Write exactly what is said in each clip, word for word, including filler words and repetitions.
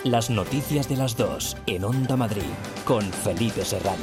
Las noticias de las dos en Onda Madrid con Felipe Serrano.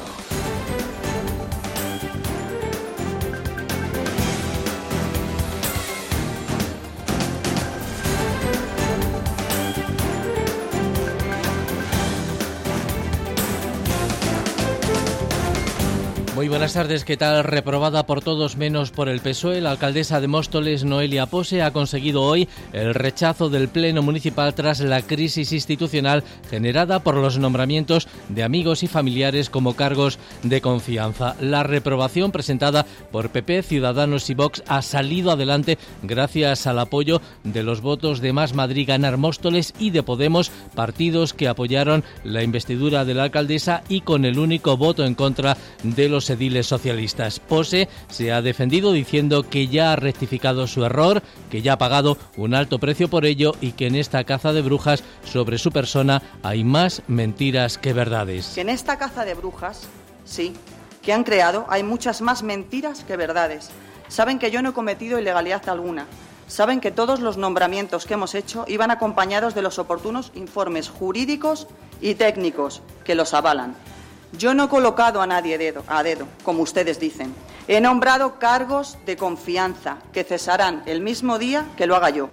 Muy buenas tardes, ¿qué tal? Reprobada por todos menos por el P S O E, la alcaldesa de Móstoles, Noelia Pose, ha conseguido hoy el rechazo del Pleno Municipal tras la crisis institucional generada por los nombramientos de amigos y familiares como cargos de confianza. La reprobación presentada por P P, Ciudadanos y Vox ha salido adelante gracias al apoyo de los votos de Más Madrid Ganar Móstoles y de Podemos, partidos que apoyaron la investidura de la alcaldesa, y con el único voto en contra de los ediles socialistas. Pose se ha defendido diciendo que ya ha rectificado su error, que ya ha pagado un alto precio por ello y que en esta caza de brujas sobre su persona hay más mentiras que verdades. Que en esta caza de brujas, sí, que han creado, hay muchas más mentiras que verdades. Saben que yo no he cometido ilegalidad alguna. Saben que todos los nombramientos que hemos hecho iban acompañados de los oportunos informes jurídicos y técnicos que los avalan. Yo no he colocado a nadie dedo, a dedo, como ustedes dicen. He nombrado cargos de confianza que cesarán el mismo día que lo haga yo.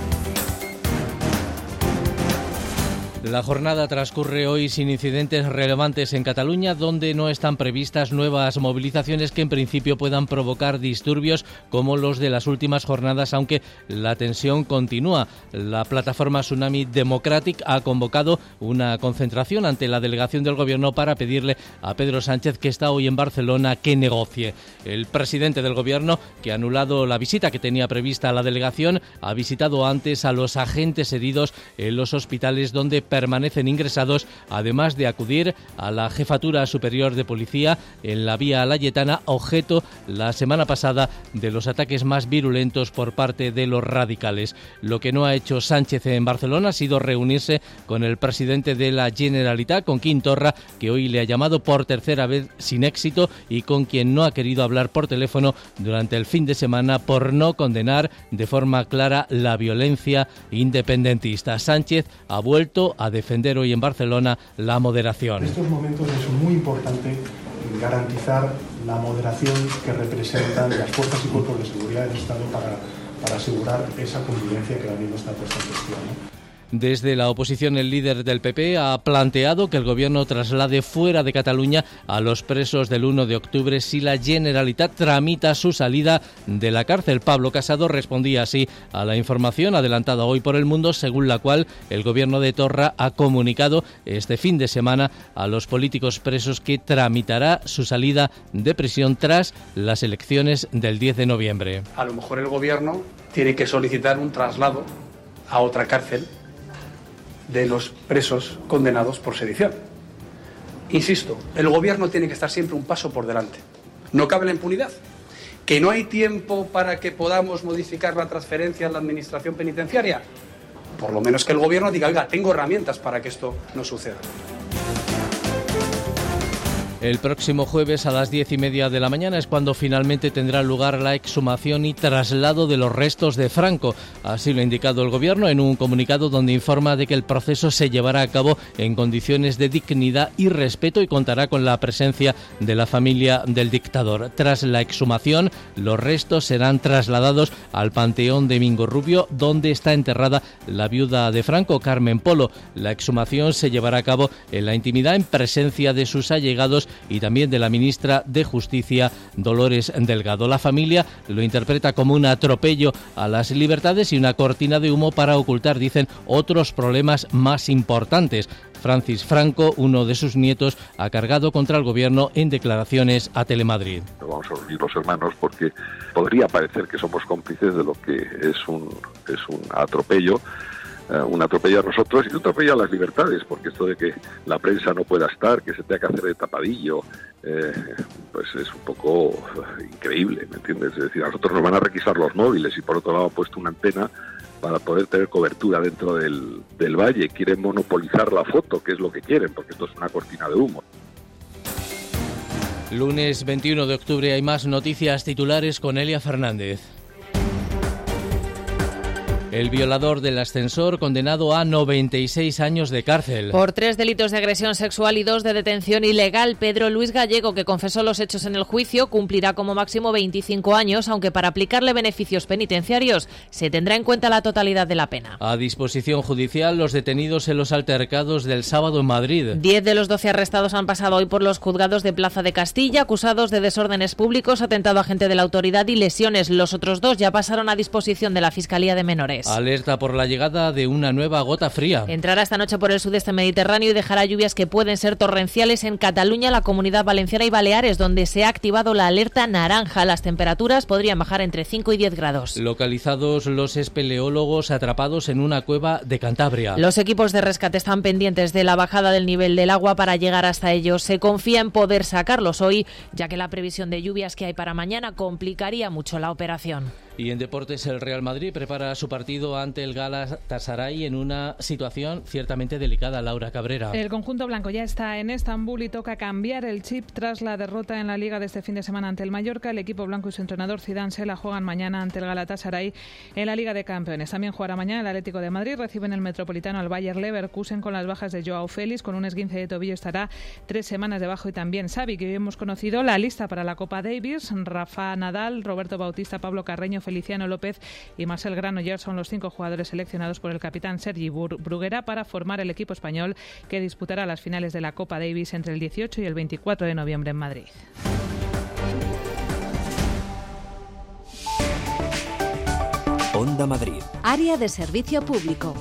La jornada transcurre hoy sin incidentes relevantes en Cataluña, donde no están previstas nuevas movilizaciones que en principio puedan provocar disturbios como los de las últimas jornadas, aunque la tensión continúa. La plataforma Tsunami Democratic ha convocado una concentración ante la delegación del Gobierno para pedirle a Pedro Sánchez, que está hoy en Barcelona, que negocie. El presidente del Gobierno, que ha anulado la visita que tenía prevista a la delegación, ha visitado antes a los agentes heridos en los hospitales donde permanecen ingresados, además de acudir a la Jefatura Superior de Policía en la Vía Layetana, objeto la semana pasada de los ataques más virulentos por parte de los radicales. Lo que no ha hecho Sánchez en Barcelona ha sido reunirse con el presidente de la Generalitat, con Quim Torra, que hoy le ha llamado por tercera vez sin éxito y con quien no ha querido hablar por teléfono durante el fin de semana por no condenar de forma clara la violencia independentista. Sánchez ha vuelto a a defender hoy en Barcelona la moderación. En estos momentos es muy importante garantizar la moderación que representan las fuerzas y cuerpos de seguridad del Estado para, para asegurar esa convivencia que ahora mismo está puesta en cuestión, ¿no? Desde la oposición, el líder del P P ha planteado que el Gobierno traslade fuera de Cataluña a los presos del uno de octubre si la Generalitat tramita su salida de la cárcel. Pablo Casado respondía así a la información adelantada hoy por El Mundo, según la cual el Gobierno de Torra ha comunicado este fin de semana a los políticos presos que tramitará su salida de prisión tras las elecciones del diez de noviembre. A lo mejor el Gobierno tiene que solicitar un traslado a otra cárcel de los presos condenados por sedición. Insisto, el Gobierno tiene que estar siempre un paso por delante. No cabe la impunidad. ¿Que no hay tiempo para que podamos modificar la transferencia a la Administración Penitenciaria? Por lo menos que el Gobierno diga, oiga, tengo herramientas para que esto no suceda. El próximo jueves a las diez y media de la mañana es cuando finalmente tendrá lugar la exhumación y traslado de los restos de Franco. Así lo ha indicado el Gobierno en un comunicado donde informa de que el proceso se llevará a cabo en condiciones de dignidad y respeto y contará con la presencia de la familia del dictador. Tras la exhumación, los restos serán trasladados al Panteón de Mingo Rubio, donde está enterrada la viuda de Franco, Carmen Polo. La exhumación se llevará a cabo en la intimidad, en presencia de sus allegados y también de la ministra de Justicia, Dolores Delgado. La familia lo interpreta como un atropello a las libertades y una cortina de humo para ocultar, dicen, otros problemas más importantes. Francis Franco, uno de sus nietos, ha cargado contra el Gobierno en declaraciones a Telemadrid. Vamos a unir los hermanos porque podría parecer que somos cómplices de lo que es un, es un atropello. Uh, un atropello a nosotros y un atropello a las libertades, porque esto de que la prensa no pueda estar, que se tenga que hacer de tapadillo, eh, pues es un poco uh, increíble, ¿me entiendes? Es decir, a nosotros nos van a requisar los móviles y por otro lado han puesto una antena para poder tener cobertura dentro del, del valle. Quieren monopolizar la foto, que es lo que quieren, porque esto es una cortina de humo. Lunes veintiuno de octubre hay más noticias titulares con Elia Fernández. El violador del ascensor condenado a noventa y seis años de cárcel. Por tres delitos de agresión sexual y dos de detención ilegal, Pedro Luis Gallego, que confesó los hechos en el juicio, cumplirá como máximo veinticinco años, aunque para aplicarle beneficios penitenciarios se tendrá en cuenta la totalidad de la pena. A disposición judicial los detenidos en los altercados del sábado en Madrid. Diez de los doce arrestados han pasado hoy por los juzgados de Plaza de Castilla, acusados de desórdenes públicos, atentado a agente de la autoridad y lesiones. Los otros dos ya pasaron a disposición de la Fiscalía de Menores. Alerta por la llegada de una nueva gota fría. Entrará esta noche por el sudeste mediterráneo y dejará lluvias que pueden ser torrenciales en Cataluña, la Comunidad Valenciana y Baleares, donde se ha activado la alerta naranja. Las temperaturas podrían bajar entre cinco y diez grados. Localizados los espeleólogos atrapados en una cueva de Cantabria. Los equipos de rescate están pendientes de la bajada del nivel del agua para llegar hasta ellos. Se confía en poder sacarlos hoy, ya que la previsión de lluvias que hay para mañana complicaría mucho la operación. Y en deportes, el Real Madrid prepara su partido ante el Galatasaray en una situación ciertamente delicada. Laura Cabrera. El conjunto blanco ya está en Estambul y toca cambiar el chip tras la derrota en la Liga de este fin de semana ante el Mallorca. El equipo blanco y su entrenador Zidane se la juegan mañana ante el Galatasaray en la Liga de Campeones. También jugará mañana el Atlético de Madrid. Reciben el Metropolitano al Bayer Leverkusen con las bajas de Joao Félix. Con un esguince de tobillo estará tres semanas debajo, y también Xavi, que hoy hemos conocido la lista para la Copa Davis. Rafa Nadal, Roberto Bautista, Pablo Carreño, Feliciano López y Marcel Granollers son los cinco jugadores seleccionados por el capitán Sergi Bruguera para formar el equipo español que disputará las finales de la Copa Davis entre el dieciocho y el veinticuatro de noviembre en Madrid. Onda Madrid. Área de servicio público.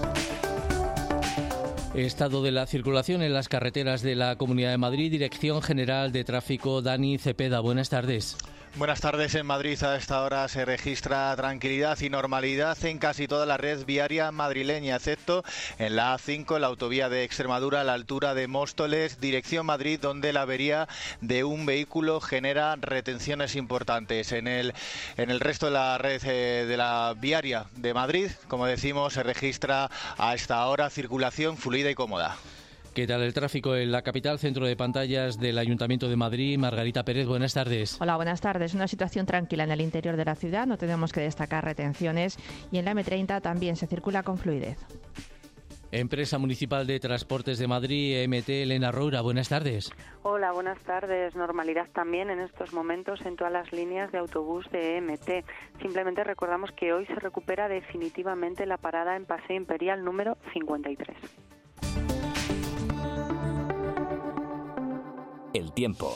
Estado de la circulación en las carreteras de la Comunidad de Madrid. Dirección General de Tráfico, Dani Cepeda. Buenas tardes. Buenas tardes. En Madrid a esta hora se registra tranquilidad y normalidad en casi toda la red viaria madrileña, excepto en la A cinco, en la autovía de Extremadura, a la altura de Móstoles, dirección Madrid, donde la avería de un vehículo genera retenciones importantes. En el, en el resto de la red eh, de la viaria de Madrid, como decimos, se registra a esta hora circulación fluida y cómoda. ¿Qué tal el tráfico en la capital? Centro de pantallas del Ayuntamiento de Madrid. Margarita Pérez, buenas tardes. Hola, buenas tardes. Una situación tranquila en el interior de la ciudad. No tenemos que destacar retenciones. Y en la eme treinta también se circula con fluidez. Empresa Municipal de Transportes de Madrid, E M T, Elena Roura, buenas tardes. Hola, buenas tardes. Normalidad también en estos momentos en todas las líneas de autobús de E M T. Simplemente recordamos que hoy se recupera definitivamente la parada en Paseo Imperial número cincuenta y tres. El tiempo.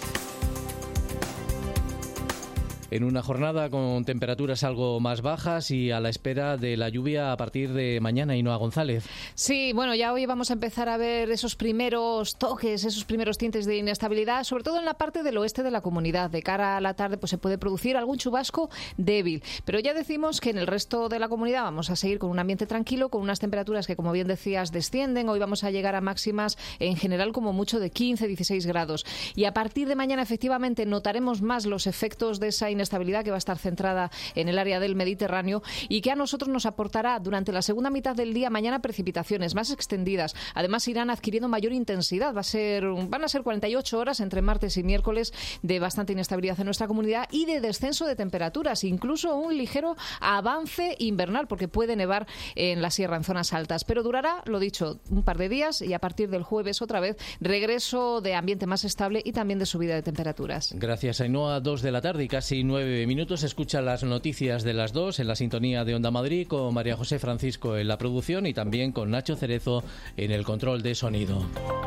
En una jornada con temperaturas algo más bajas y a la espera de la lluvia a partir de mañana, Ainhoa González. Sí, bueno, ya hoy vamos a empezar a ver esos primeros toques, esos primeros tintes de inestabilidad, sobre todo en la parte del oeste de la comunidad. De cara a la tarde pues se puede producir algún chubasco débil, pero ya decimos que en el resto de la comunidad vamos a seguir con un ambiente tranquilo, con unas temperaturas que, como bien decías, descienden. Hoy vamos a llegar a máximas en general como mucho de quince, dieciséis grados. Y a partir de mañana efectivamente notaremos más los efectos de esa inestabilidad estabilidad que va a estar centrada en el área del Mediterráneo y que a nosotros nos aportará durante la segunda mitad del día mañana precipitaciones más extendidas. Además irán adquiriendo mayor intensidad. Va a ser, van a ser cuarenta y ocho horas entre martes y miércoles de bastante inestabilidad en nuestra comunidad y de descenso de temperaturas, incluso un ligero avance invernal porque puede nevar en la sierra en zonas altas. Pero durará, lo dicho, un par de días y a partir del jueves otra vez regreso de ambiente más estable y también de subida de temperaturas. Gracias, Ainhoa. Dos de la tarde y casi nueve minutos. Escucha las noticias de las dos en la sintonía de Onda Madrid con María José Francisco en la producción y también con Nacho Cerezo en el control de sonido.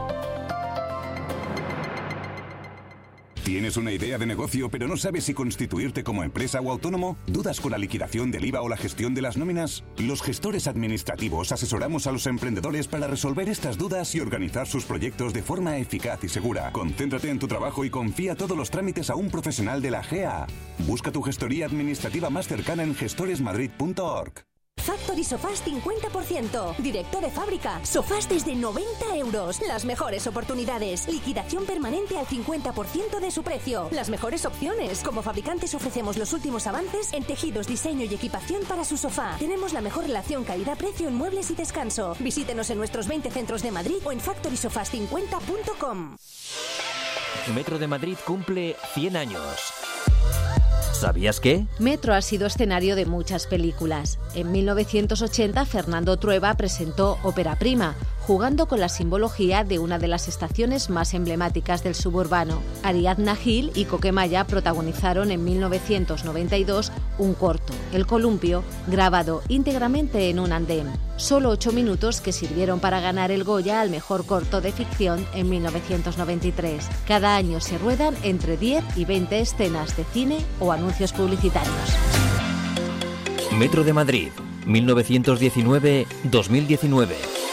¿Tienes una idea de negocio pero no sabes si constituirte como empresa o autónomo? ¿Dudas con la liquidación del I V A o la gestión de las nóminas? Los gestores administrativos asesoramos a los emprendedores para resolver estas dudas y organizar sus proyectos de forma eficaz y segura. Concéntrate en tu trabajo y confía todos los trámites a un profesional de la G A A. Busca tu gestoría administrativa más cercana en gestores madrid punto org. Factory Sofás cincuenta por ciento. Directo de fábrica. Sofás desde noventa euros. Las mejores oportunidades. Liquidación permanente al cincuenta por ciento de su precio. Las mejores opciones. Como fabricantes ofrecemos los últimos avances en tejidos, diseño y equipación para su sofá. Tenemos la mejor relación calidad-precio en muebles y descanso. Visítenos en nuestros veinte centros de Madrid o en factory sofás cincuenta punto com. Metro de Madrid cumple cien años. ¿Sabías qué? Metro ha sido escenario de muchas películas. En mil novecientos ochenta, Fernando Trueba presentó Ópera Prima, jugando con la simbología de una de las estaciones más emblemáticas del suburbano. Ariadna Gil y Coquemaya protagonizaron en mil novecientos noventa y dos un corto, El Columpio, grabado íntegramente en un andén. Solo ocho minutos que sirvieron para ganar el Goya al mejor corto de ficción en mil novecientos noventa y tres. Cada año se ruedan entre diez y veinte escenas de cine o anuncios publicitarios. Metro de Madrid, mil novecientos diecinueve a dos mil diecinueve.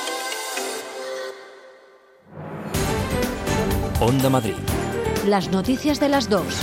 Onda Madrid. Las noticias de las dos.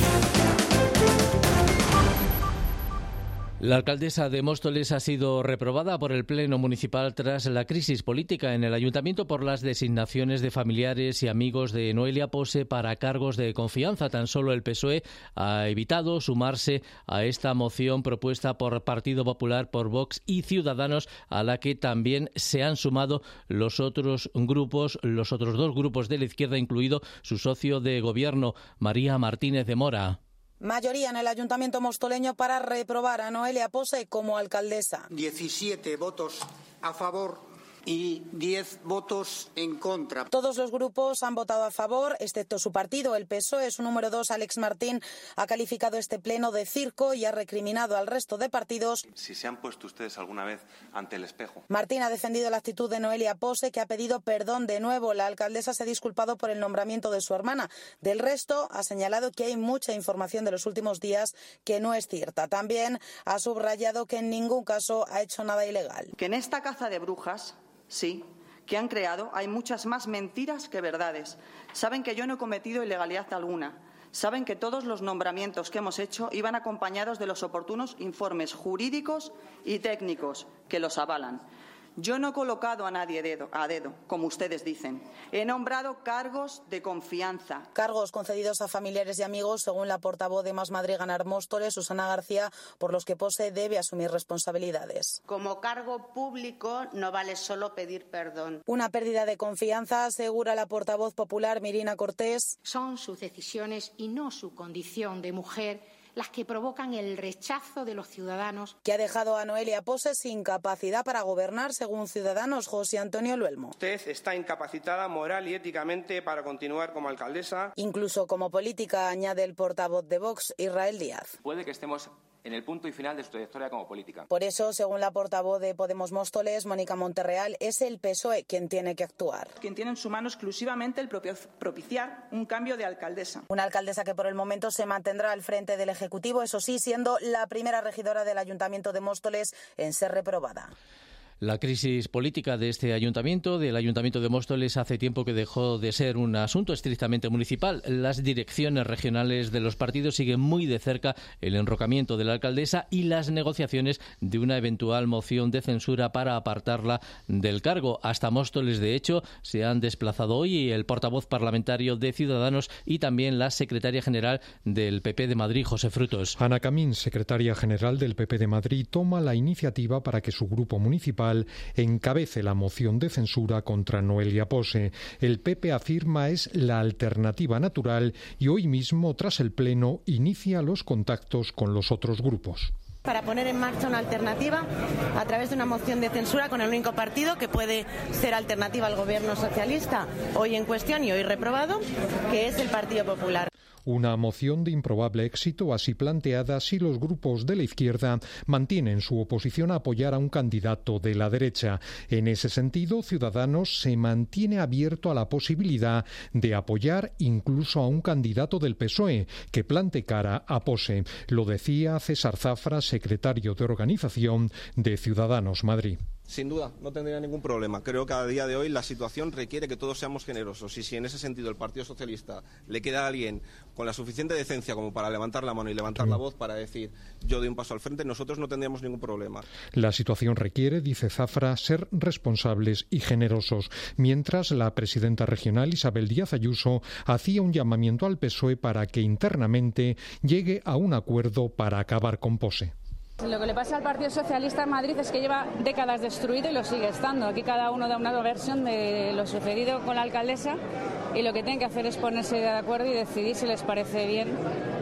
La alcaldesa de Móstoles ha sido reprobada por el Pleno Municipal tras la crisis política en el Ayuntamiento por las designaciones de familiares y amigos de Noelia Pose para cargos de confianza. Tan solo el P S O E ha evitado sumarse a esta moción propuesta por Partido Popular, por Vox y Ciudadanos, a la que también se han sumado los otros grupos, los otros dos grupos de la izquierda, incluido su socio de gobierno, María Martínez de Mora. Mayoría en el Ayuntamiento mostoleño para reprobar a Noelia Pose como alcaldesa. diecisiete votos a favor y diez votos en contra. Todos los grupos han votado a favor, excepto su partido, el P S O E. Su número dos, Alex Martín, ha calificado este pleno de circo y ha recriminado al resto de partidos. Si se han puesto ustedes alguna vez ante el espejo. Martín ha defendido la actitud de Noelia Pose, que ha pedido perdón de nuevo. La alcaldesa se ha disculpado por el nombramiento de su hermana. Del resto, ha señalado que hay mucha información de los últimos días que no es cierta. También ha subrayado que en ningún caso ha hecho nada ilegal. Que en esta caza de brujas, sí, que han creado, hay muchas más mentiras que verdades. Saben que yo no he cometido ilegalidad alguna. Saben que todos los nombramientos que hemos hecho iban acompañados de los oportunos informes jurídicos y técnicos que los avalan. Yo no he colocado a nadie dedo, a dedo, como ustedes dicen. He nombrado cargos de confianza. Cargos concedidos a familiares y amigos, según la portavoz de Más Madrid Ganar Móstoles, Susana García, por los que Pose debe asumir responsabilidades. Como cargo público no vale solo pedir perdón. Una pérdida de confianza, asegura la portavoz popular Mirina Cortés. Son sus decisiones y no su condición de mujer las que provocan el rechazo de los ciudadanos. Que ha dejado a Noelia Pose sin capacidad para gobernar, según Ciudadanos, José Antonio Luelmo. Usted está incapacitada moral y éticamente para continuar como alcaldesa. Incluso como política, añade el portavoz de Vox, Israel Díaz. Puede que estemos en el punto y final de su trayectoria como política. Por eso, según la portavoz de Podemos Móstoles, Mónica Monterreal, es el P S O E quien tiene que actuar. Quien tiene en su mano exclusivamente el propiciar un cambio de alcaldesa. Una alcaldesa que por el momento se mantendrá al frente del Ejecutivo, eso sí, siendo la primera regidora del Ayuntamiento de Móstoles en ser reprobada. La crisis política de este ayuntamiento, del Ayuntamiento de Móstoles, hace tiempo que dejó de ser un asunto estrictamente municipal. Las direcciones regionales de los partidos siguen muy de cerca el enrocamiento de la alcaldesa y las negociaciones de una eventual moción de censura para apartarla del cargo. Hasta Móstoles, de hecho, se han desplazado hoy el portavoz parlamentario de Ciudadanos y también la secretaria general del P P de Madrid, José Frutos. Ana Camín, secretaria general del P P de Madrid, toma la iniciativa para que su grupo municipal encabece la moción de censura contra Noelia Pose. El P P afirma es la alternativa natural y hoy mismo, tras el Pleno, inicia los contactos con los otros grupos. Para poner en marcha una alternativa a través de una moción de censura con el único partido que puede ser alternativa al gobierno socialista hoy en cuestión y hoy reprobado, que es el Partido Popular. Una moción de improbable éxito así planteada si los grupos de la izquierda mantienen su oposición a apoyar a un candidato de la derecha. En ese sentido, Ciudadanos se mantiene abierto a la posibilidad de apoyar incluso a un candidato del P S O E que plante cara a Pose. Lo decía César Zafra, secretario de organización de Ciudadanos Madrid. Sin duda, no tendría ningún problema. Creo que a día de hoy la situación requiere que todos seamos generosos y si en ese sentido el Partido Socialista le queda a alguien con la suficiente decencia como para levantar la mano y levantar la voz para decir yo doy un paso al frente, nosotros no tendríamos ningún problema. La situación requiere, dice Zafra, ser responsables y generosos, mientras la presidenta regional Isabel Díaz Ayuso hacía un llamamiento al P S O E para que internamente llegue a un acuerdo para acabar con Pose. Lo que le pasa al Partido Socialista en Madrid es que lleva décadas destruido y lo sigue estando. Aquí cada uno da una versión de lo sucedido con la alcaldesa y lo que tienen que hacer es ponerse de acuerdo y decidir si les parece bien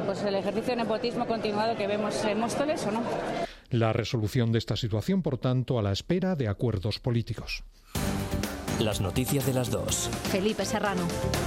pues el ejercicio de nepotismo continuado que vemos en Móstoles, ¿o no? La resolución de esta situación, por tanto, a la espera de acuerdos políticos. Las noticias de las dos. Felipe Serrano.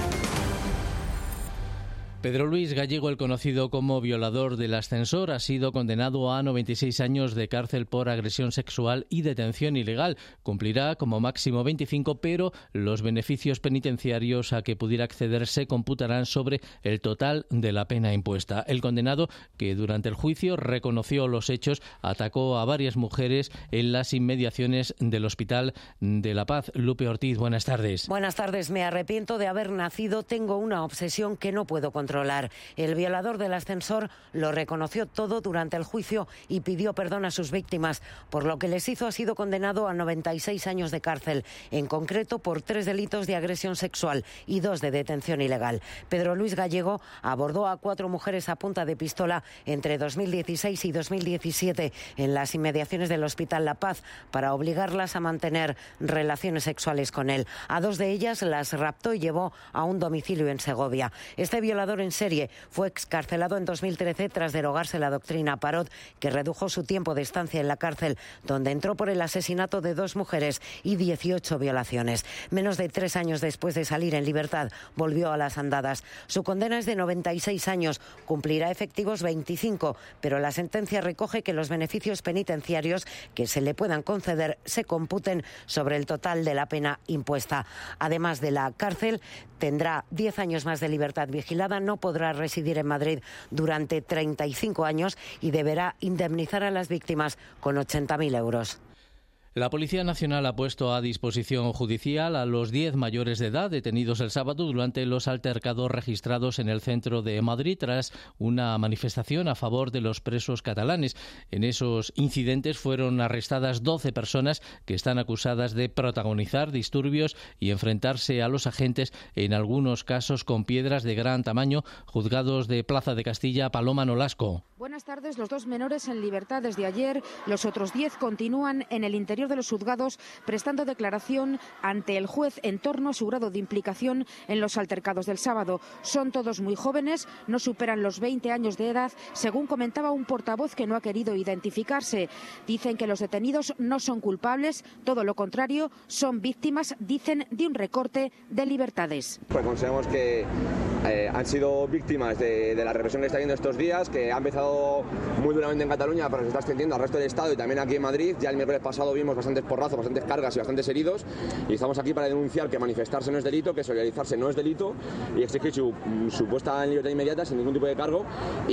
Pedro Luis Gallego, el conocido como violador del ascensor, ha sido condenado a noventa y seis años de cárcel por agresión sexual y detención ilegal. Cumplirá como máximo veinticinco, pero los beneficios penitenciarios a que pudiera acceder se computarán sobre el total de la pena impuesta. El condenado, que durante el juicio reconoció los hechos, atacó a varias mujeres en las inmediaciones del Hospital de la Paz. Lupe Ortiz, buenas tardes. Buenas tardes. Me arrepiento de haber nacido. Tengo una obsesión que no puedo controlar. El violador del ascensor lo reconoció todo durante el juicio y pidió perdón a sus víctimas. Por lo que les hizo ha sido condenado a noventa y seis años de cárcel, en concreto por tres delitos de agresión sexual y dos de detención ilegal. Pedro Luis Gallego abordó a cuatro mujeres a punta de pistola entre dos mil dieciséis y dos mil diecisiete en las inmediaciones del Hospital La Paz para obligarlas a mantener relaciones sexuales con él. A dos de ellas las raptó y llevó a un domicilio en Segovia. Este violador en serie fue excarcelado en dos mil trece tras derogarse la doctrina Parot, que redujo su tiempo de estancia en la cárcel, donde entró por el asesinato de dos mujeres y dieciocho violaciones. Menos de tres años después de salir en libertad, volvió a las andadas. Su condena es de noventa y seis años, cumplirá efectivos veinticinco, pero la sentencia recoge que los beneficios penitenciarios que se le puedan conceder se computen sobre el total de la pena impuesta. Además de la cárcel, tendrá diez años más de libertad vigilada, no podrá residir en Madrid durante treinta y cinco años y deberá indemnizar a las víctimas con ochenta mil euros. La Policía Nacional ha puesto a disposición judicial a los diez mayores de edad detenidos el sábado durante los altercados registrados en el centro de Madrid tras una manifestación a favor de los presos catalanes. En esos incidentes fueron arrestadas doce personas que están acusadas de protagonizar disturbios y enfrentarse a los agentes, en algunos casos con piedras de gran tamaño. Juzgados de Plaza de Castilla, Paloma Nolasco. Buenas tardes. Los dos menores en libertad desde ayer. Los otros diez continúan en el interior de los juzgados prestando declaración ante el juez en torno a su grado de implicación en los altercados del sábado. Son todos muy jóvenes, no superan los veinte años de edad, según comentaba un portavoz que no ha querido identificarse. Dicen que los detenidos no son culpables, todo lo contrario, son víctimas, dicen, de un recorte de libertades. Pues consideramos que eh, han sido víctimas de, de la represión que está habiendo estos días, que ha empezado muy duramente en Cataluña, pero se está extendiendo al resto del Estado y también aquí en Madrid. Ya el miércoles pasado vimos bastantes porrazos, bastantes cargas y bastantes heridos, y estamos aquí para denunciar que manifestarse no es delito, que solidarizarse no es delito y exigir su, su puesta en libertad inmediata sin ningún tipo de cargo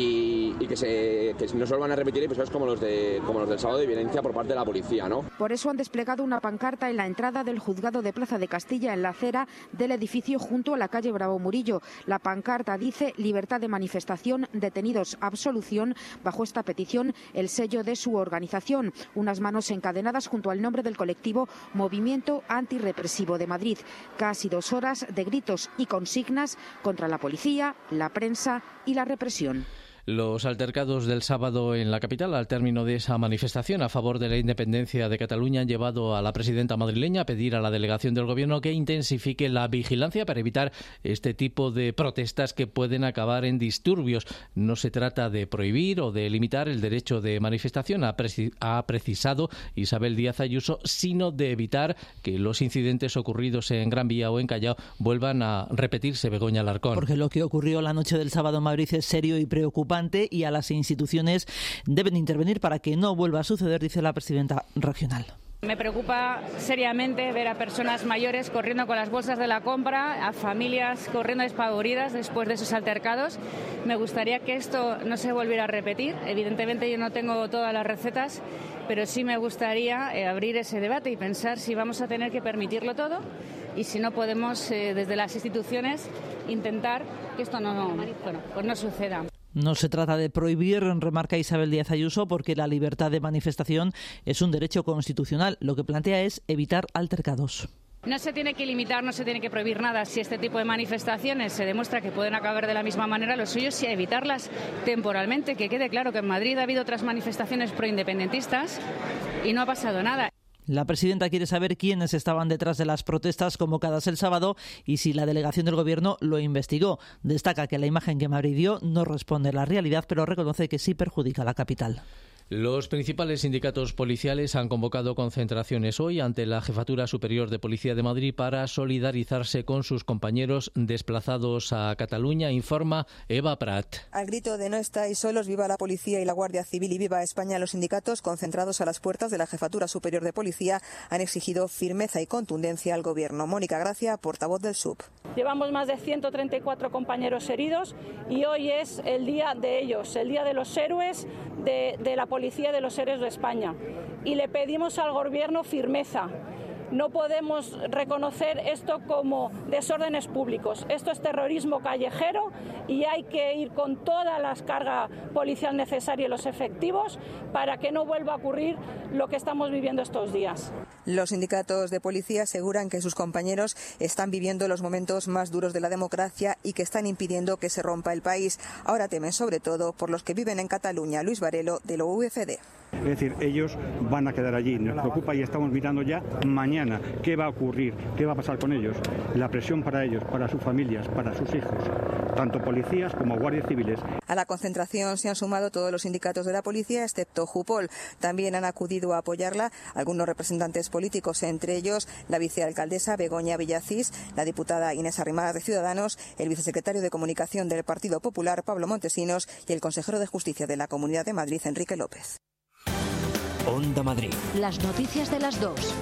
y, y que, se, que no se vuelvan a repetir episodios como los, de, como los del sábado de violencia por parte de la policía, ¿no? Por eso han desplegado una pancarta en la entrada del juzgado de Plaza de Castilla, en la acera del edificio junto a la calle Bravo Murillo. La pancarta dice: libertad de manifestación, detenidos, absolución. Bajo esta petición, el sello de su organización, unas manos encadenadas junto al nombre del colectivo Movimiento Antirrepresivo de Madrid. Casi dos horas de gritos y consignas contra la policía, la prensa y la represión. Los altercados del sábado en la capital, al término de esa manifestación a favor de la independencia de Cataluña, han llevado a la presidenta madrileña a pedir a la delegación del Gobierno que intensifique la vigilancia para evitar este tipo de protestas que pueden acabar en disturbios. No se trata de prohibir o de limitar el derecho de manifestación, ha, preci- ha precisado Isabel Díaz Ayuso, sino de evitar que los incidentes ocurridos en Gran Vía o en Callao vuelvan a repetirse. Begoña Alarcón. Porque lo que ocurrió la noche del sábado en Madrid es serio y preocupante, y a las instituciones deben intervenir para que no vuelva a suceder, dice la presidenta regional. Me preocupa seriamente ver a personas mayores corriendo con las bolsas de la compra, a familias corriendo despavoridas después de esos altercados. Me gustaría que esto no se volviera a repetir. Evidentemente yo no tengo todas las recetas, pero sí me gustaría eh, abrir ese debate y pensar si vamos a tener que permitirlo todo y si no podemos eh, desde las instituciones intentar que esto no, no, bueno, pues no suceda. No se trata de prohibir, remarca Isabel Díaz Ayuso, porque la libertad de manifestación es un derecho constitucional. Lo que plantea es evitar altercados. No se tiene que limitar, no se tiene que prohibir nada. Si este tipo de manifestaciones se demuestra que pueden acabar de la misma manera, lo suyo es evitarlas temporalmente. Que quede claro que en Madrid ha habido otras manifestaciones proindependentistas y no ha pasado nada. La presidenta quiere saber quiénes estaban detrás de las protestas convocadas el sábado y si la delegación del Gobierno lo investigó. Destaca que la imagen que Madrid dio no responde a la realidad, pero reconoce que sí perjudica a la capital. Los principales sindicatos policiales han convocado concentraciones hoy ante la Jefatura Superior de Policía de Madrid para solidarizarse con sus compañeros desplazados a Cataluña, informa Eva Prat. Al grito de "no estáis solos, viva la policía y la Guardia Civil y viva España", los sindicatos concentrados a las puertas de la Jefatura Superior de Policía han exigido firmeza y contundencia al Gobierno. Mónica Gracia, portavoz del S U P. Llevamos más de ciento treinta y cuatro compañeros heridos y hoy es el día de ellos, el día de los héroes de, de la policía. Policía de los héroes de España, y le pedimos al Gobierno firmeza. No podemos reconocer esto como desórdenes públicos. Esto es terrorismo callejero y hay que ir con toda la carga policial necesaria y los efectivos para que no vuelva a ocurrir lo que estamos viviendo estos días. Los sindicatos de policía aseguran que sus compañeros están viviendo los momentos más duros de la democracia y que están impidiendo que se rompa el país. Ahora temen sobre todo por los que viven en Cataluña. Luis Varelo, de la U F D. Es decir, ellos van a quedar allí. Nos preocupa y estamos mirando ya mañana qué va a ocurrir, qué va a pasar con ellos. La presión para ellos, para sus familias, para sus hijos, tanto policías como guardias civiles. A la concentración se han sumado todos los sindicatos de la policía, excepto Jupol. También han acudido a apoyarla algunos representantes políticos, entre ellos la vicealcaldesa Begoña Villacís, la diputada Inés Arrimadas de Ciudadanos, el vicesecretario de Comunicación del Partido Popular, Pablo Montesinos, y el consejero de Justicia de la Comunidad de Madrid, Enrique López. Onda Madrid. Las noticias de las dos.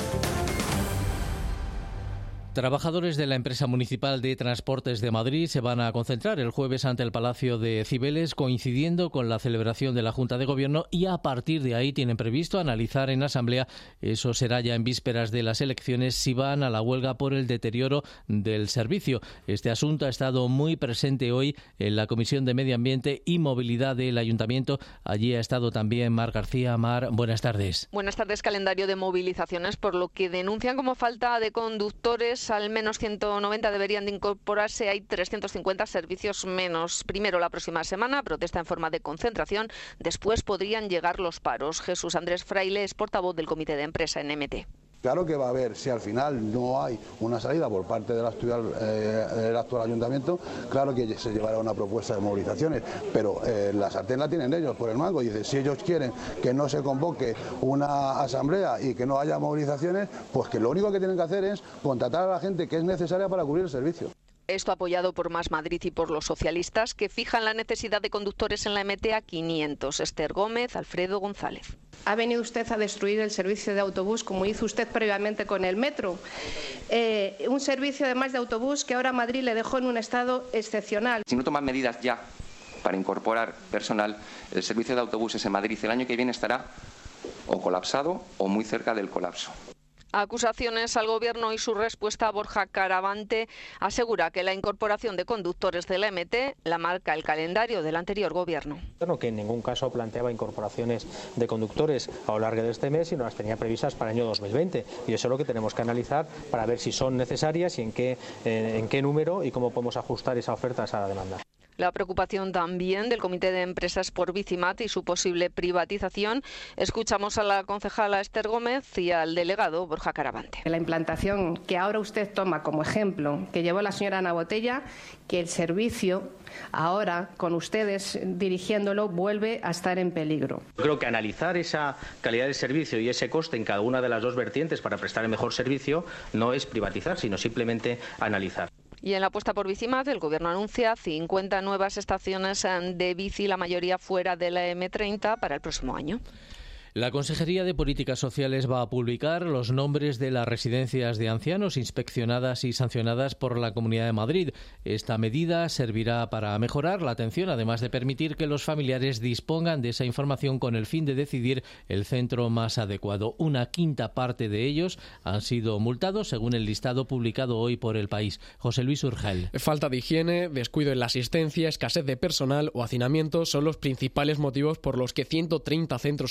Trabajadores de la empresa municipal de Transportes de Madrid se van a concentrar el jueves ante el Palacio de Cibeles, coincidiendo con la celebración de la Junta de Gobierno, y a partir de ahí tienen previsto analizar en asamblea, eso será ya en vísperas de las elecciones, si van a la huelga por el deterioro del servicio. Este asunto ha estado muy presente hoy en la Comisión de Medio Ambiente y Movilidad del Ayuntamiento. Allí ha estado también Mar García. Mar, buenas tardes. Buenas tardes. Calendario de movilizaciones, por lo que denuncian como falta de conductores. Al menos ciento noventa deberían de incorporarse, hay trescientos cincuenta servicios menos. Primero la próxima semana, protesta en forma de concentración, después podrían llegar los paros. Jesús Andrés Fraile es portavoz del Comité de Empresa en M T. Claro que va a haber, si al final no hay una salida por parte del actual, eh, del actual ayuntamiento, claro que se llevará una propuesta de movilizaciones, pero eh, la sartén la tienen ellos por el mango. Y dice, si ellos quieren que no se convoque una asamblea y que no haya movilizaciones, pues que lo único que tienen que hacer es contratar a la gente que es necesaria para cubrir el servicio. Esto apoyado por Más Madrid y por los socialistas, que fijan la necesidad de conductores en la M T a quinientos. Esther Gómez, Alfredo González. Ha venido usted a destruir el servicio de autobús, como hizo usted previamente con el metro. Eh, un servicio además de autobús que ahora Madrid le dejó en un estado excepcional. Si no toman medidas ya para incorporar personal, el servicio de autobuses en Madrid el año que viene estará o colapsado o muy cerca del colapso. Acusaciones al Gobierno y su respuesta. Borja Caravante asegura que la incorporación de conductores de la M T la marca el calendario del anterior Gobierno. Que en ningún caso planteaba incorporaciones de conductores a lo largo de este mes, sino las tenía previstas para el año dos mil veinte. Y eso es lo que tenemos que analizar para ver si son necesarias y en qué, eh, en qué número y cómo podemos ajustar esa oferta a esa demanda. La preocupación también del Comité de Empresas por Bicimat y su posible privatización. Escuchamos a la concejala Esther Gómez y al delegado Borja Caravante. La implantación que ahora usted toma como ejemplo, que llevó la señora Ana Botella, que el servicio ahora, con ustedes dirigiéndolo, vuelve a estar en peligro. Creo que analizar esa calidad del servicio y ese coste en cada una de las dos vertientes para prestar el mejor servicio no es privatizar, sino simplemente analizar. Y en la apuesta por Bicimat, el Gobierno anuncia cincuenta nuevas estaciones de bici, la mayoría fuera de la M treinta, para el próximo año. La Consejería de Políticas Sociales va a publicar los nombres de las residencias de ancianos inspeccionadas y sancionadas por la Comunidad de Madrid. Esta medida servirá para mejorar la atención, además de permitir que los familiares dispongan de esa información con el fin de decidir el centro más adecuado. Una quinta parte de ellos han sido multados, según el listado publicado hoy por El País. José Luis Urgel. Falta de higiene, descuido en la asistencia, escasez de personal o hacinamiento son los principales motivos por los que ciento treinta centros sociales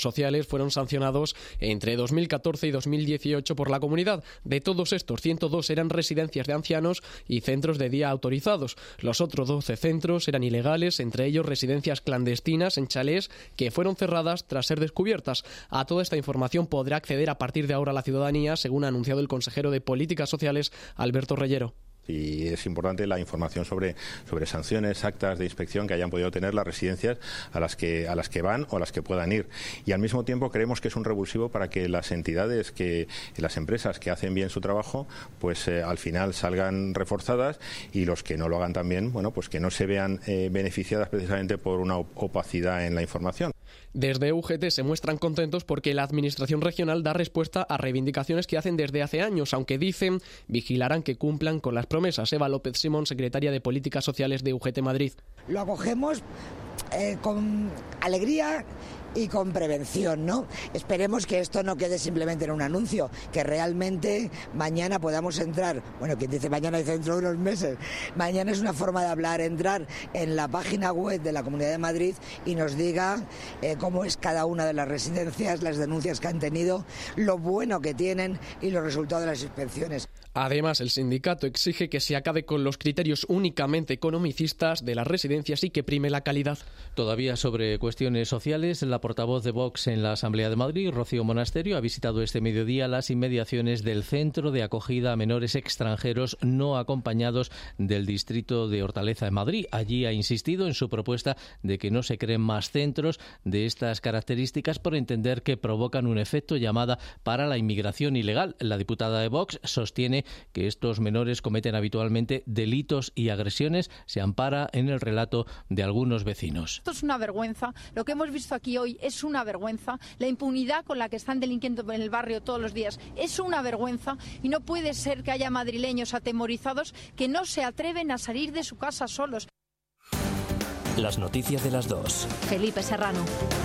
fueron sancionados entre dos mil catorce y dos mil dieciocho por la comunidad. De todos estos, ciento dos eran residencias de ancianos y centros de día autorizados. Los otros doce centros eran ilegales, entre ellos residencias clandestinas en chalés que fueron cerradas tras ser descubiertas. A toda esta información podrá acceder a partir de ahora la ciudadanía, según ha anunciado el consejero de Políticas Sociales, Alberto Reyero. Y es importante la información sobre, sobre sanciones, actas de inspección que hayan podido tener las residencias a las que a las que van o a las que puedan ir. Y al mismo tiempo creemos que es un revulsivo para que las entidades, que las empresas que hacen bien su trabajo, pues eh, al final salgan reforzadas, y los que no lo hagan también, bueno, pues que no se vean eh, beneficiadas precisamente por una opacidad en la información. Desde U G T se muestran contentos porque la Administración regional da respuesta a reivindicaciones que hacen desde hace años, aunque dicen vigilarán que cumplan con las promesas. Eva López Simón, secretaria de Políticas Sociales de U G T Madrid. Lo acogemos eh, con alegría y con prevención, ¿no? Esperemos que esto no quede simplemente en un anuncio, que realmente mañana podamos entrar, bueno, quien dice mañana dice dentro de unos meses, mañana es una forma de hablar, entrar en la página web de la Comunidad de Madrid y nos diga eh, cómo es cada una de las residencias, las denuncias que han tenido, lo bueno que tienen y los resultados de las inspecciones. Además, el sindicato exige que se acabe con los criterios únicamente economicistas de las residencias y que prime la calidad. Todavía sobre cuestiones sociales, la portavoz de Vox en la Asamblea de Madrid, Rocío Monasterio, ha visitado este mediodía las inmediaciones del Centro de Acogida a Menores Extranjeros no acompañados del distrito de Hortaleza en Madrid. Allí ha insistido en su propuesta de que no se creen más centros de estas características por entender que provocan un efecto llamada para la inmigración ilegal. La diputada de Vox sostiene que estos menores cometen habitualmente delitos y agresiones. Se ampara en el relato de algunos vecinos. Esto es una vergüenza. Lo que hemos visto aquí hoy es una vergüenza. La impunidad con la que están delinquiendo en el barrio todos los días es una vergüenza, y no puede ser que haya madrileños atemorizados que no se atreven a salir de su casa solos. Las noticias de las dos. Felipe Serrano.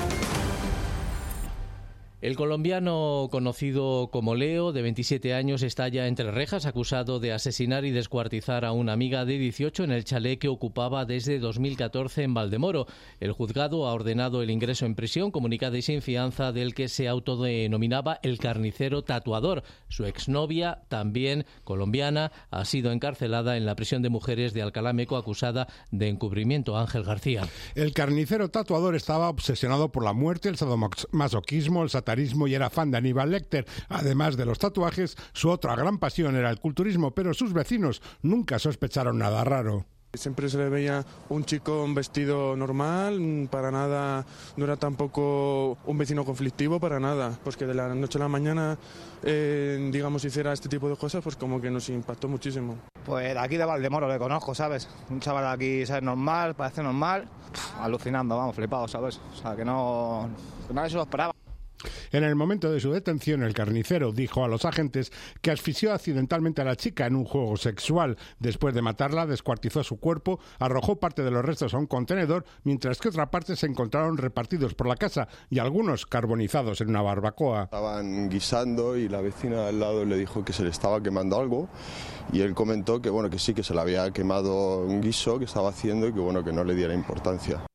El colombiano conocido como Leo, de veintisiete años, está ya entre rejas, acusado de asesinar y descuartizar a una amiga de dieciocho en el chalet que ocupaba desde dos mil catorce en Valdemoro. El juzgado ha ordenado el ingreso en prisión comunicada y sin fianza del que se autodenominaba el carnicero tatuador. Su exnovia, también colombiana, ha sido encarcelada en la prisión de mujeres de Alcalá Meco, acusada de encubrimiento. Ángel García. El carnicero tatuador estaba obsesionado por la muerte, el sadomasoquismo, el satanismo y era fan de Aníbal Lecter. Además de los tatuajes, su otra gran pasión era el culturismo, pero sus vecinos nunca sospecharon nada raro. Siempre se le veía un chico en vestido normal, para nada, no era tampoco un vecino conflictivo, para nada. Pues que de la noche a la mañana, eh, digamos, hiciera este tipo de cosas, pues como que nos impactó muchísimo. Pues aquí de Valdemoro le conozco, ¿sabes? Un chaval aquí, ¿sabes? Normal, parece normal, Pff, alucinando, vamos, flipado, ¿sabes? O sea, que no, que nadie se lo esperaba. En el momento de su detención, el carnicero dijo a los agentes que asfixió accidentalmente a la chica en un juego sexual. Después de matarla, descuartizó su cuerpo, arrojó parte de los restos a un contenedor, mientras que otra parte se encontraron repartidos por la casa y algunos carbonizados en una barbacoa. Estaban guisando y la vecina al lado le dijo que se le estaba quemando algo, y él comentó que bueno, que sí, que se le había quemado un guiso que estaba haciendo y que bueno, que no le diera importancia.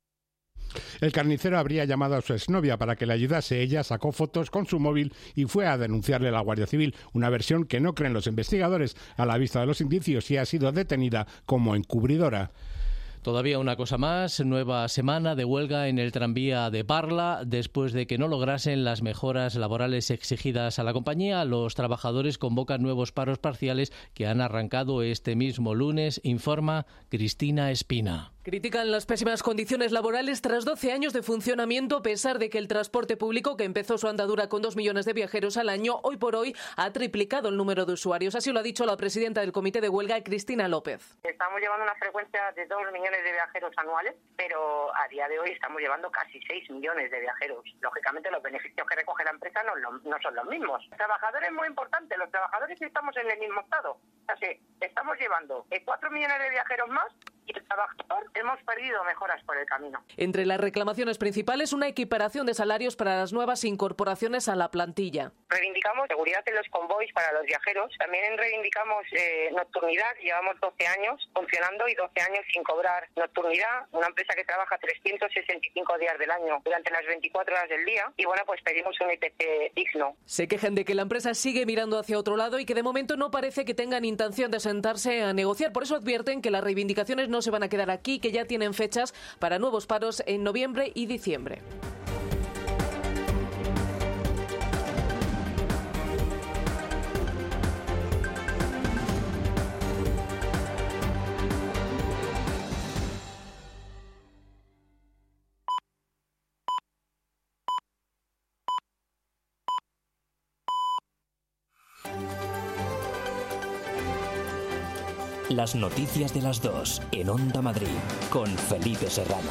El carnicero habría llamado a su exnovia para que le ayudase. Ella sacó fotos con su móvil y fue a denunciarle a la Guardia Civil, una versión que no creen los investigadores a la vista de los indicios, y ha sido detenida como encubridora. Todavía una cosa más, nueva semana de huelga en el tranvía de Parla. Después de que no lograsen las mejoras laborales exigidas a la compañía, los trabajadores convocan nuevos paros parciales que han arrancado este mismo lunes, informa Cristina Espina. Critican las pésimas condiciones laborales tras doce años de funcionamiento, a pesar de que el transporte público, que empezó su andadura con dos millones de viajeros al año, hoy por hoy ha triplicado el número de usuarios. Así lo ha dicho la presidenta del Comité de Huelga, Cristina López. Estamos llevando una frecuencia de dos millones de viajeros anuales, pero a día de hoy estamos llevando casi seis millones de viajeros. Lógicamente los beneficios que recoge la empresa no, no son los mismos. Los trabajadores es muy importante, los trabajadores estamos en el mismo estado. Fíjate, estamos llevando cuatro millones de viajeros más y el trabajador hemos perdido mejoras por el camino. Entre las reclamaciones principales, una equiparación de salarios para las nuevas incorporaciones a la plantilla. Reivindicamos seguridad en los convoys para los viajeros. También reivindicamos eh, nocturnidad. Llevamos doce años funcionando y doce años sin cobrar nocturnidad. Una empresa que trabaja trescientos sesenta y cinco días del año durante las veinticuatro horas del día. Y bueno, pues pedimos un I P C digno. Se quejan de que la empresa sigue mirando hacia otro lado y que de momento no parece que tengan intención de sentarse a negociar. Por eso advierten que las reivindicaciones no se van a quedar aquí, que ya tienen fechas para nuevos paros en noviembre y diciembre. Las noticias de las dos en Onda Madrid con Felipe Serrano.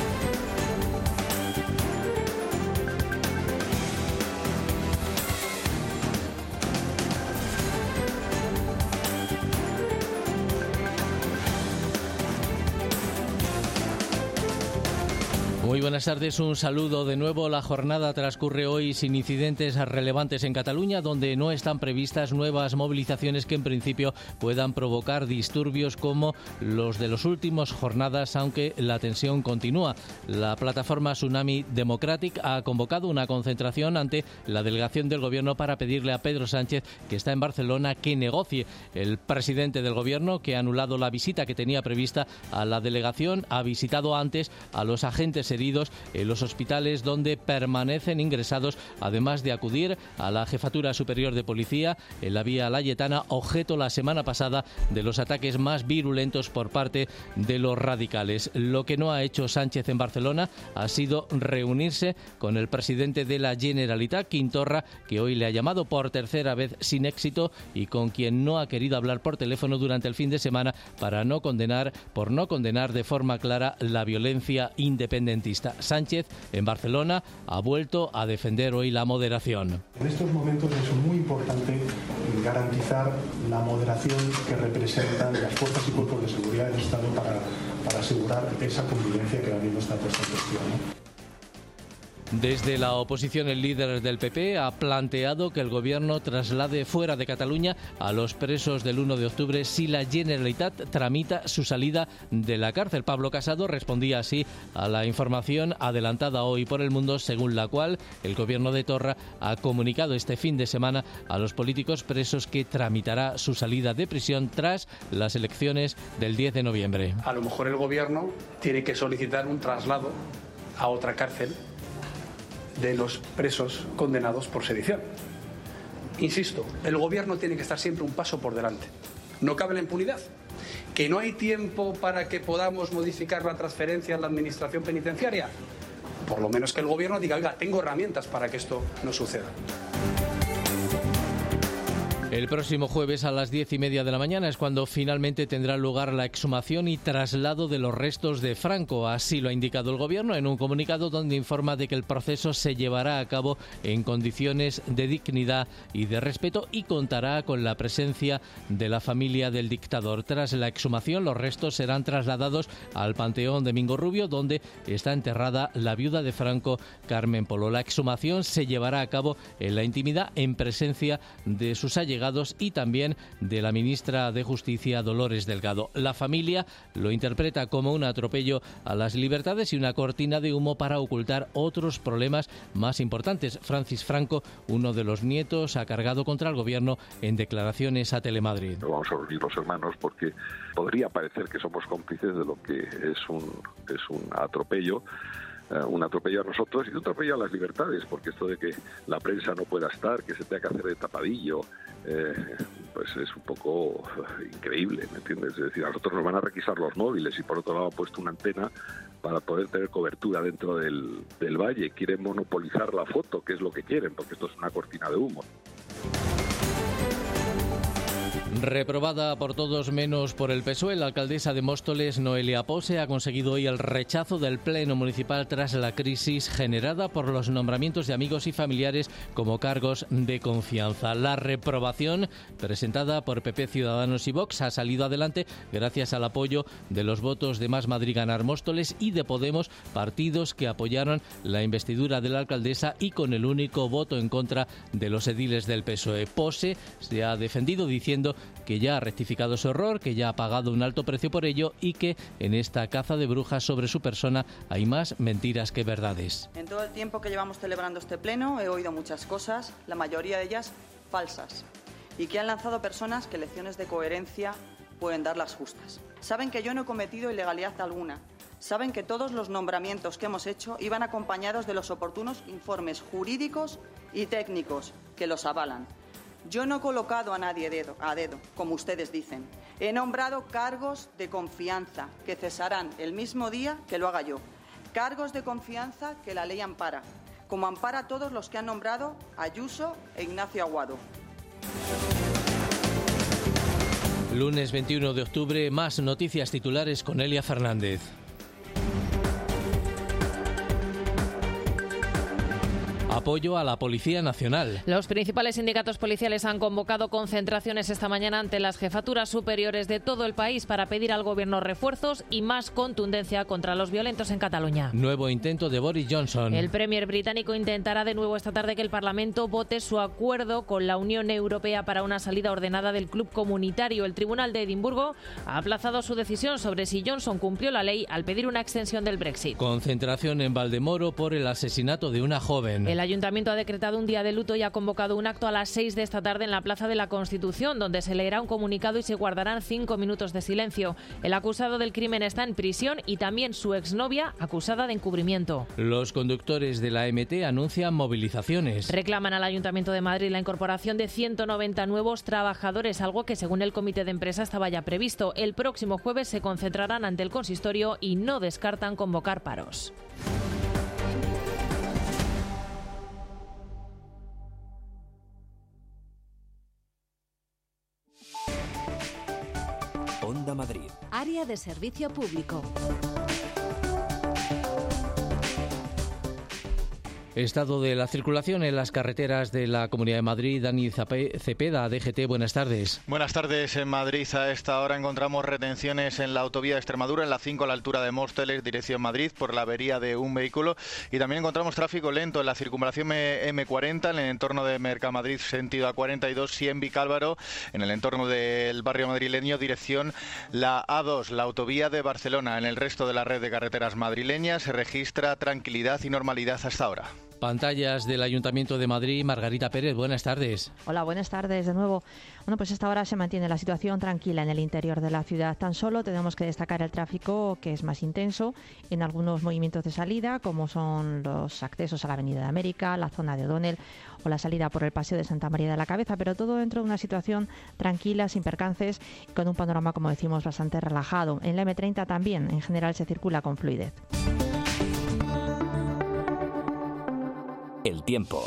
Muy buenas tardes, un saludo de nuevo. La jornada transcurre hoy sin incidentes relevantes en Cataluña, donde no están previstas nuevas movilizaciones que en principio puedan provocar disturbios como los de las últimas jornadas, aunque la tensión continúa. La plataforma Tsunami Democratic ha convocado una concentración ante la delegación del Gobierno para pedirle a Pedro Sánchez, que está en Barcelona, que negocie. El presidente del Gobierno, que ha anulado la visita que tenía prevista a la delegación, ha visitado antes a los agentes heridos en los hospitales donde permanecen ingresados, además de acudir a la Jefatura Superior de Policía en la Vía Layetana, objeto la semana pasada de los ataques más virulentos por parte de los radicales. Lo que no ha hecho Sánchez en Barcelona ha sido reunirse con el presidente de la Generalitat, Quim Torra, que hoy le ha llamado por tercera vez sin éxito y con quien no ha querido hablar por teléfono durante el fin de semana para no condenar, por no condenar de forma clara la violencia independentista. Sánchez, en Barcelona, ha vuelto a defender hoy la moderación. En estos momentos es muy importante garantizar la moderación que representan las fuerzas y cuerpos de seguridad del Estado para, para asegurar esa convivencia que ahora mismo está puesta en cuestión, ¿no? Desde la oposición, el líder del P P ha planteado que el Gobierno traslade fuera de Cataluña a los presos del uno de octubre si la Generalitat tramita su salida de la cárcel. Pablo Casado respondía así a la información adelantada hoy por El Mundo, según la cual el Gobierno de Torra ha comunicado este fin de semana a los políticos presos que tramitará su salida de prisión tras las elecciones del diez de noviembre. A lo mejor el Gobierno tiene que solicitar un traslado a otra cárcel de los presos condenados por sedición. Insisto, el Gobierno tiene que estar siempre un paso por delante. No cabe la impunidad. ¿Que no hay tiempo para que podamos modificar la transferencia en la Administración Penitenciaria? Por lo menos que el Gobierno diga, oiga, tengo herramientas para que esto no suceda. El próximo jueves a las diez y media de la mañana es cuando finalmente tendrá lugar la exhumación y traslado de los restos de Franco. Así lo ha indicado el Gobierno en un comunicado donde informa de que el proceso se llevará a cabo en condiciones de dignidad y de respeto y contará con la presencia de la familia del dictador. Tras la exhumación, los restos serán trasladados al Panteón de Mingo Rubio, donde está enterrada la viuda de Franco, Carmen Polo. La exhumación se llevará a cabo en la intimidad, en presencia de sus allegados y también de la ministra de Justicia, Dolores Delgado. La familia lo interpreta como un atropello a las libertades y una cortina de humo para ocultar otros problemas más importantes. Francis Franco, uno de los nietos, ha cargado contra el Gobierno en declaraciones a Telemadrid. No vamos a reunir los hermanos porque podría parecer que somos cómplices de lo que es un, es un atropello. un atropello a nosotros y un atropello a las libertades, porque esto de que la prensa no pueda estar, que se tenga que hacer de tapadillo, eh, pues es un poco increíble, ¿me entiendes? Es decir, a nosotros nos van a requisar los móviles y por otro lado han puesto una antena para poder tener cobertura dentro del, del valle. Quieren monopolizar la foto, que es lo que quieren, porque esto es una cortina de humo. Reprobada por todos menos por el P S O E, la alcaldesa de Móstoles, Noelia Pose, ha conseguido hoy el rechazo del Pleno Municipal tras la crisis generada por los nombramientos de amigos y familiares como cargos de confianza. La reprobación, presentada por P P, Ciudadanos y Vox, ha salido adelante gracias al apoyo de los votos de Más Madrid Ganar Móstoles y de Podemos, partidos que apoyaron la investidura de la alcaldesa, y con el único voto en contra de los ediles del P S O E. Pose se ha defendido diciendo que ya ha rectificado su error, que ya ha pagado un alto precio por ello y que en esta caza de brujas sobre su persona hay más mentiras que verdades. En todo el tiempo que llevamos celebrando este pleno he oído muchas cosas, la mayoría de ellas falsas, y que han lanzado personas que lecciones de coherencia pueden dar las justas. Saben que yo no he cometido ilegalidad alguna. Saben que todos los nombramientos que hemos hecho iban acompañados de los oportunos informes jurídicos y técnicos que los avalan. Yo no he colocado a nadie dedo, a dedo, como ustedes dicen. He nombrado cargos de confianza que cesarán el mismo día que lo haga yo. Cargos de confianza que la ley ampara, como ampara a todos los que han nombrado Ayuso e Ignacio Aguado. Lunes veintiuno de octubre, más noticias titulares con Elia Fernández. Apoyo a la Policía Nacional. Los principales sindicatos policiales han convocado concentraciones esta mañana ante las jefaturas superiores de todo el país para pedir al gobierno refuerzos y más contundencia contra los violentos en Cataluña. Nuevo intento de Boris Johnson. El premier británico intentará de nuevo esta tarde que el Parlamento vote su acuerdo con la Unión Europea para una salida ordenada del club comunitario. El Tribunal de Edimburgo ha aplazado su decisión sobre si Johnson cumplió la ley al pedir una extensión del Brexit. Concentración en Valdemoro por el asesinato de una joven. El Ayuntamiento ha decretado un día de luto y ha convocado un acto a las seis de esta tarde en la Plaza de la Constitución, donde se leerá un comunicado y se guardarán cinco minutos de silencio. El acusado del crimen está en prisión y también su exnovia, acusada de encubrimiento. Los conductores de la M T anuncian movilizaciones. Reclaman al Ayuntamiento de Madrid la incorporación de ciento noventa nuevos trabajadores, algo que según el comité de empresa estaba ya previsto. El próximo jueves se concentrarán ante el consistorio y no descartan convocar paros. Onda Madrid. Área de servicio público. Estado de la circulación en las carreteras de la Comunidad de Madrid. Dani Cepeda, D G T, buenas tardes. Buenas tardes. En Madrid a esta hora encontramos retenciones en la autovía de Extremadura, en la cinco a la altura de Móstoles, dirección Madrid, por la avería de un vehículo. Y también encontramos tráfico lento en la circunvalación M cuarenta, en el entorno de Mercamadrid, sentido A cuarenta y dos, y en Vicálvaro, en el entorno del barrio madrileño, dirección la A dos, la autovía de Barcelona. En el resto de la red de carreteras madrileñas se registra tranquilidad y normalidad hasta ahora. Pantallas del Ayuntamiento de Madrid. Margarita Pérez, buenas tardes. Hola, buenas tardes de nuevo. Bueno, pues esta hora se mantiene la situación tranquila en el interior de la ciudad. Tan solo tenemos que destacar el tráfico, que es más intenso en algunos movimientos de salida, como son los accesos a la Avenida de América, la zona de O'Donnell o la salida por el Paseo de Santa María de la Cabeza, pero todo dentro de una situación tranquila, sin percances y con un panorama, como decimos, bastante relajado. En la M treinta también, en general, se circula con fluidez. El tiempo.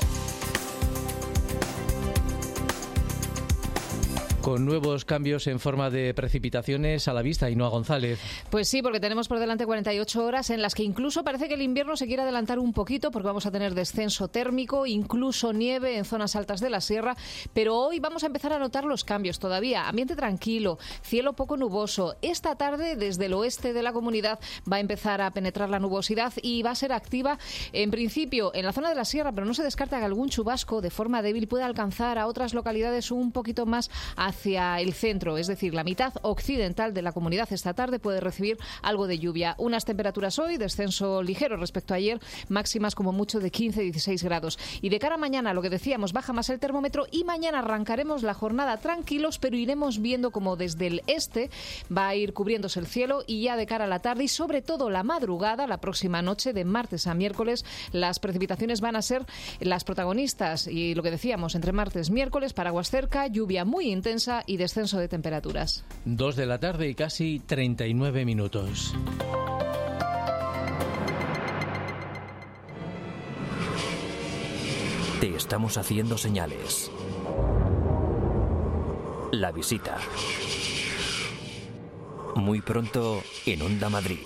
Con nuevos cambios en forma de precipitaciones a la vista. Ainhoa González. Pues sí, porque tenemos por delante cuarenta y ocho horas en las que incluso parece que el invierno se quiere adelantar un poquito, porque vamos a tener descenso térmico, incluso nieve en zonas altas de la sierra, pero hoy vamos a empezar a notar los cambios todavía. Ambiente tranquilo, cielo poco nuboso. Esta tarde, desde el oeste de la comunidad, va a empezar a penetrar la nubosidad y va a ser activa, en principio, en la zona de la sierra, pero no se descarta que algún chubasco de forma débil pueda alcanzar a otras localidades un poquito más hacia hacia el centro, es decir, la mitad occidental de la comunidad esta tarde puede recibir algo de lluvia. Unas temperaturas hoy, descenso ligero respecto a ayer, máximas como mucho de quince a dieciséis grados. Y de cara a mañana, lo que decíamos, baja más el termómetro y mañana arrancaremos la jornada tranquilos, pero iremos viendo como desde el este va a ir cubriéndose el cielo y ya de cara a la tarde y sobre todo la madrugada, la próxima noche de martes a miércoles, las precipitaciones van a ser las protagonistas y lo que decíamos, entre martes y miércoles, paraguas cerca, lluvia muy intensa y descenso de temperaturas. Dos de la tarde y casi treinta y nueve minutos. Te estamos haciendo señales. La visita. Muy pronto en Onda Madrid.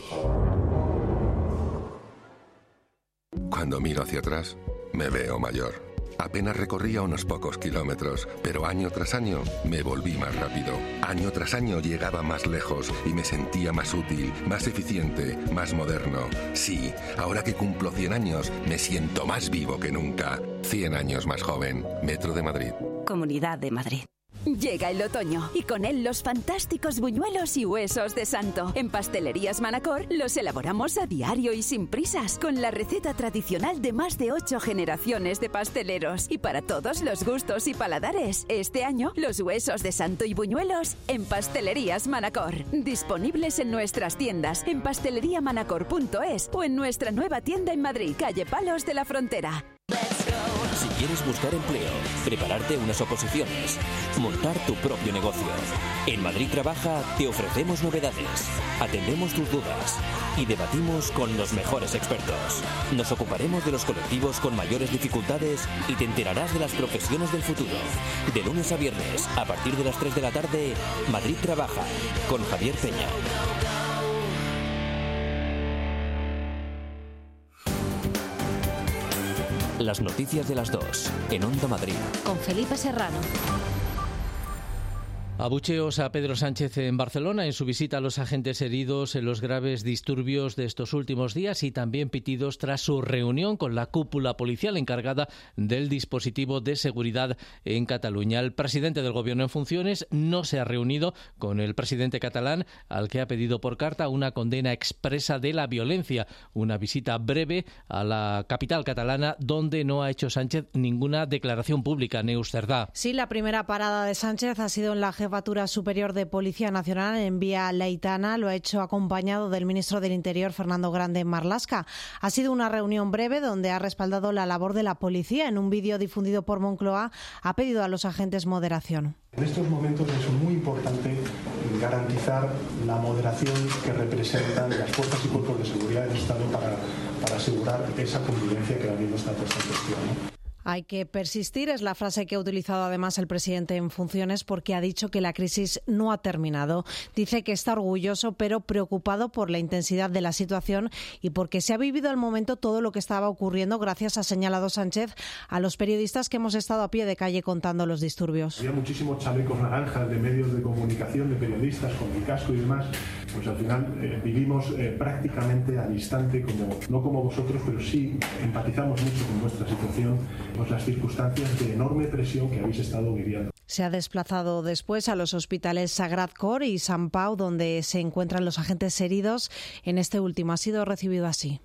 Cuando miro hacia atrás, me veo mayor. Apenas recorría unos pocos kilómetros, pero año tras año me volví más rápido. Año tras año llegaba más lejos y me sentía más útil, más eficiente, más moderno. Sí, ahora que cumplo cien años, me siento más vivo que nunca. cien años más joven. Metro de Madrid. Comunidad de Madrid. Llega el otoño y con él los fantásticos buñuelos y huesos de santo. En Pastelerías Manacor los elaboramos a diario y sin prisas, con la receta tradicional de más de ocho generaciones de pasteleros. Y para todos los gustos y paladares, este año los huesos de santo y buñuelos en Pastelerías Manacor. Disponibles en nuestras tiendas, en pastelería manacor punto es o en nuestra nueva tienda en Madrid, calle Palos de la Frontera. Si quieres buscar empleo, prepararte unas oposiciones, montar tu propio negocio, en Madrid Trabaja te ofrecemos novedades, atendemos tus dudas y debatimos con los mejores expertos. Nos ocuparemos de los colectivos con mayores dificultades y te enterarás de las profesiones del futuro. De lunes a viernes, a partir de las tres de la tarde, Madrid Trabaja, con Javier Peña. Las noticias de las dos, en Onda Madrid. Con Felipe Serrano. Abucheos a Pedro Sánchez en Barcelona en su visita a los agentes heridos en los graves disturbios de estos últimos días y también pitidos tras su reunión con la cúpula policial encargada del dispositivo de seguridad en Cataluña. El presidente del Gobierno en funciones no se ha reunido con el presidente catalán, al que ha pedido por carta una condena expresa de la violencia. Una visita breve a la capital catalana donde no ha hecho Sánchez ninguna declaración pública. Neus Cerdá. Sí, la primera parada de Sánchez ha sido en la Jefatura Superior de Policía Nacional en Vía Leitana. Lo ha hecho acompañado del ministro del Interior, Fernando Grande Marlaska. Ha sido una reunión breve donde ha respaldado la labor de la policía. En un vídeo difundido por Moncloa ha pedido a los agentes moderación. En estos momentos es muy importante garantizar la moderación que representan las fuerzas y cuerpos de seguridad del Estado para, para asegurar esa convivencia que ahora mismo está puesta en cuestión, ¿no? Hay que persistir, es la frase que ha utilizado además el presidente en funciones, porque ha dicho que la crisis no ha terminado. Dice que está orgulloso pero preocupado por la intensidad de la situación y porque se ha vivido al momento todo lo que estaba ocurriendo gracias, ha señalado Sánchez, a los periodistas que hemos estado a pie de calle contando los disturbios. Había muchísimos chalecos naranjas de medios de comunicación, de periodistas con el casco y demás. Pues al final eh, vivimos eh, prácticamente al instante, como, no como vosotros, pero sí empatizamos mucho con vuestra situación, pues las circunstancias de enorme presión que habéis estado viviendo. Se ha desplazado después a los hospitales Sagrat Cor y Sant Pau, donde se encuentran los agentes heridos. En este último ha sido recibido así.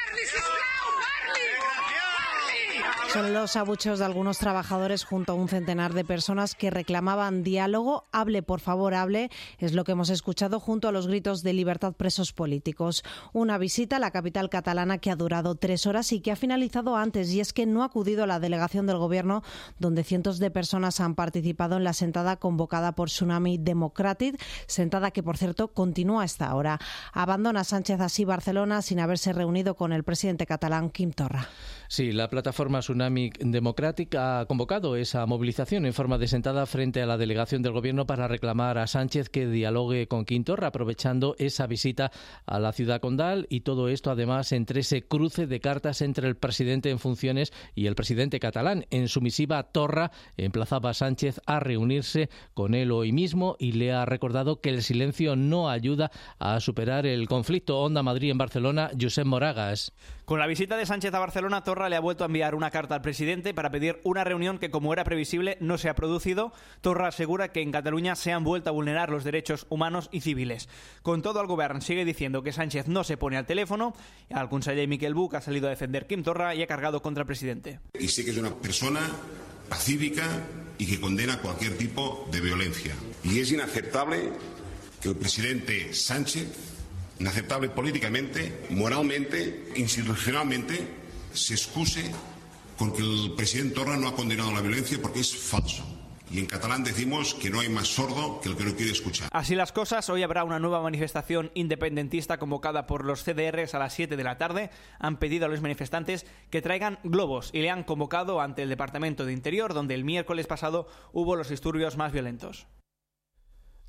Son los abucheos de algunos trabajadores junto a un centenar de personas que reclamaban diálogo. Hable, por favor, hable. Es lo que hemos escuchado junto a los gritos de libertad presos políticos. Una visita a la capital catalana que ha durado tres horas y que ha finalizado antes. Y es que no ha acudido a la delegación del Gobierno, donde cientos de personas han participado en la sentada convocada por Tsunami Democràtic, sentada que, por cierto, continúa hasta ahora. Abandona Sánchez así Barcelona sin haberse reunido con el presidente catalán, Quim Torra. Sí, la plataforma Tsunami Democràtic ha convocado esa movilización en forma de sentada frente a la delegación del Gobierno para reclamar a Sánchez que dialogue con Quim Torra, aprovechando esa visita a la ciudad condal, y todo esto además entre ese cruce de cartas entre el presidente en funciones y el presidente catalán. En su misiva, Torra emplazaba a Sánchez a reunirse con él hoy mismo y le ha recordado que el silencio no ayuda a superar el conflicto. Onda Madrid en Barcelona, Josep Moragas. Con la visita de Sánchez a Barcelona, Torra le ha vuelto a enviar una carta al presidente para pedir una reunión que, como era previsible, no se ha producido. Torra asegura que en Cataluña se han vuelto a vulnerar los derechos humanos y civiles. Con todo, el Govern sigue diciendo que Sánchez no se pone al teléfono. El conseller Miquel Buch ha salido a defender Quim Torra y ha cargado contra el presidente. Y sé que es una persona pacífica y que condena cualquier tipo de violencia. Y es inaceptable que el presidente Sánchez, inaceptable políticamente, moralmente, institucionalmente, se excuse con que el presidente Torra no ha condenado la violencia, porque es falso. Y en catalán decimos que no hay más sordo que el que no quiere escuchar. Así las cosas, hoy habrá una nueva manifestación independentista convocada por los C D Rs a las siete de la tarde. Han pedido a los manifestantes que traigan globos y le han convocado ante el Departamento de Interior, donde el miércoles pasado hubo los disturbios más violentos.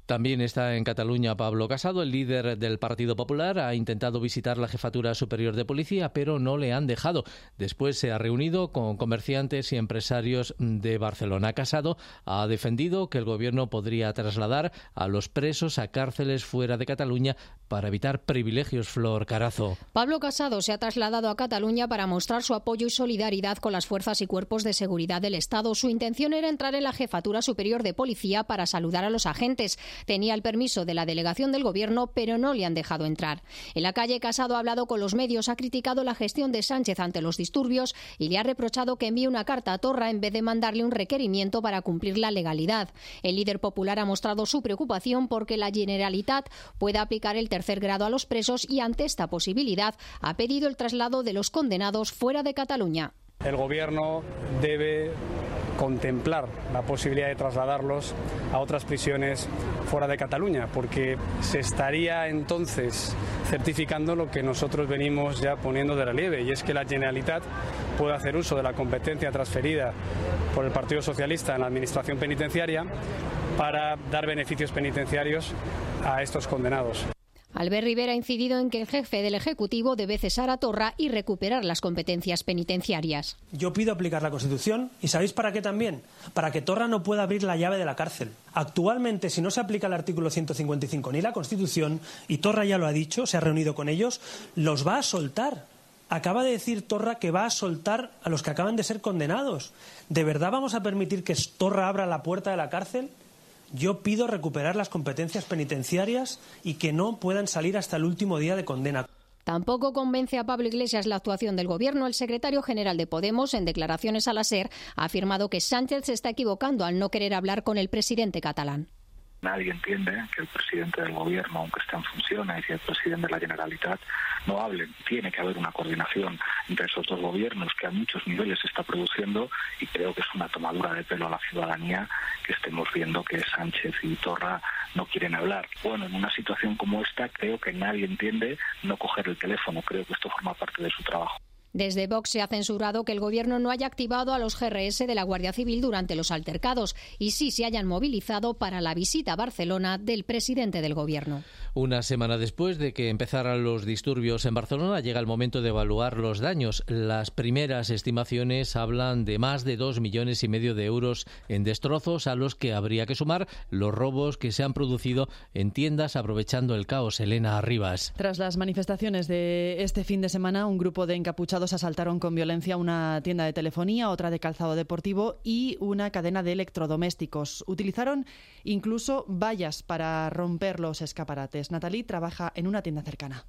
También está en Cataluña Pablo Casado, el líder del Partido Popular. Ha intentado visitar la Jefatura Superior de Policía, pero no le han dejado. Después se ha reunido con comerciantes y empresarios de Barcelona. Casado ha defendido que el Gobierno podría trasladar a los presos a cárceles fuera de Cataluña para evitar privilegios. Flor Carazo. Pablo Casado se ha trasladado a Cataluña para mostrar su apoyo y solidaridad con las fuerzas y cuerpos de seguridad del Estado. Su intención era entrar en la Jefatura Superior de Policía para saludar a los agentes. Tenía el permiso de la delegación del Gobierno, pero no le han dejado entrar. En la calle, Casado ha hablado con los medios, ha criticado la gestión de Sánchez ante los disturbios y le ha reprochado que envíe una carta a Torra en vez de mandarle un requerimiento para cumplir la legalidad. El líder popular ha mostrado su preocupación porque la Generalitat pueda aplicar el tercer grado a los presos y ante esta posibilidad ha pedido el traslado de los condenados fuera de Cataluña. El Gobierno debe contemplar la posibilidad de trasladarlos a otras prisiones fuera de Cataluña, porque se estaría entonces certificando lo que nosotros venimos ya poniendo de relieve, y es que la Generalitat puede hacer uso de la competencia transferida por el Partido Socialista en la Administración Penitenciaria para dar beneficios penitenciarios a estos condenados. Albert Rivera ha incidido en que el jefe del Ejecutivo debe cesar a Torra y recuperar las competencias penitenciarias. Yo pido aplicar la Constitución, ¿y sabéis para qué también? Para que Torra no pueda abrir la llave de la cárcel. Actualmente, si no se aplica el artículo ciento cincuenta y cinco ni la Constitución, y Torra ya lo ha dicho, se ha reunido con ellos, los va a soltar. Acaba de decir Torra que va a soltar a los que acaban de ser condenados. ¿De verdad vamos a permitir que Torra abra la puerta de la cárcel? Yo pido recuperar las competencias penitenciarias y que no puedan salir hasta el último día de condena. Tampoco convence a Pablo Iglesias la actuación del Gobierno. El secretario general de Podemos, en declaraciones a la SER, ha afirmado que Sánchez se está equivocando al no querer hablar con el presidente catalán. Nadie entiende que el presidente del Gobierno, aunque esté en funciones, y el presidente de la Generalitat no hablen. Tiene que haber una coordinación entre esos dos gobiernos que a muchos niveles se está produciendo, y creo que es una tomadura de pelo a la ciudadanía que estemos viendo que Sánchez y Torra no quieren hablar. Bueno, en una situación como esta creo que nadie entiende no coger el teléfono. Creo que esto forma parte de su trabajo. Desde Vox se ha censurado que el Gobierno no haya activado a los G R S de la Guardia Civil durante los altercados y sí se hayan movilizado para la visita a Barcelona del presidente del Gobierno. Una semana después de que empezaran los disturbios en Barcelona, llega el momento de evaluar los daños. Las primeras estimaciones hablan de más de dos millones y medio de euros en destrozos, a los que habría que sumar los robos que se han producido en tiendas aprovechando el caos. Elena Arribas. Tras las manifestaciones de este fin de semana, un grupo de encapuchados asaltaron con violencia una tienda de telefonía, otra de calzado deportivo y una cadena de electrodomésticos. Utilizaron incluso vallas para romper los escaparates. Natalie trabaja en una tienda cercana.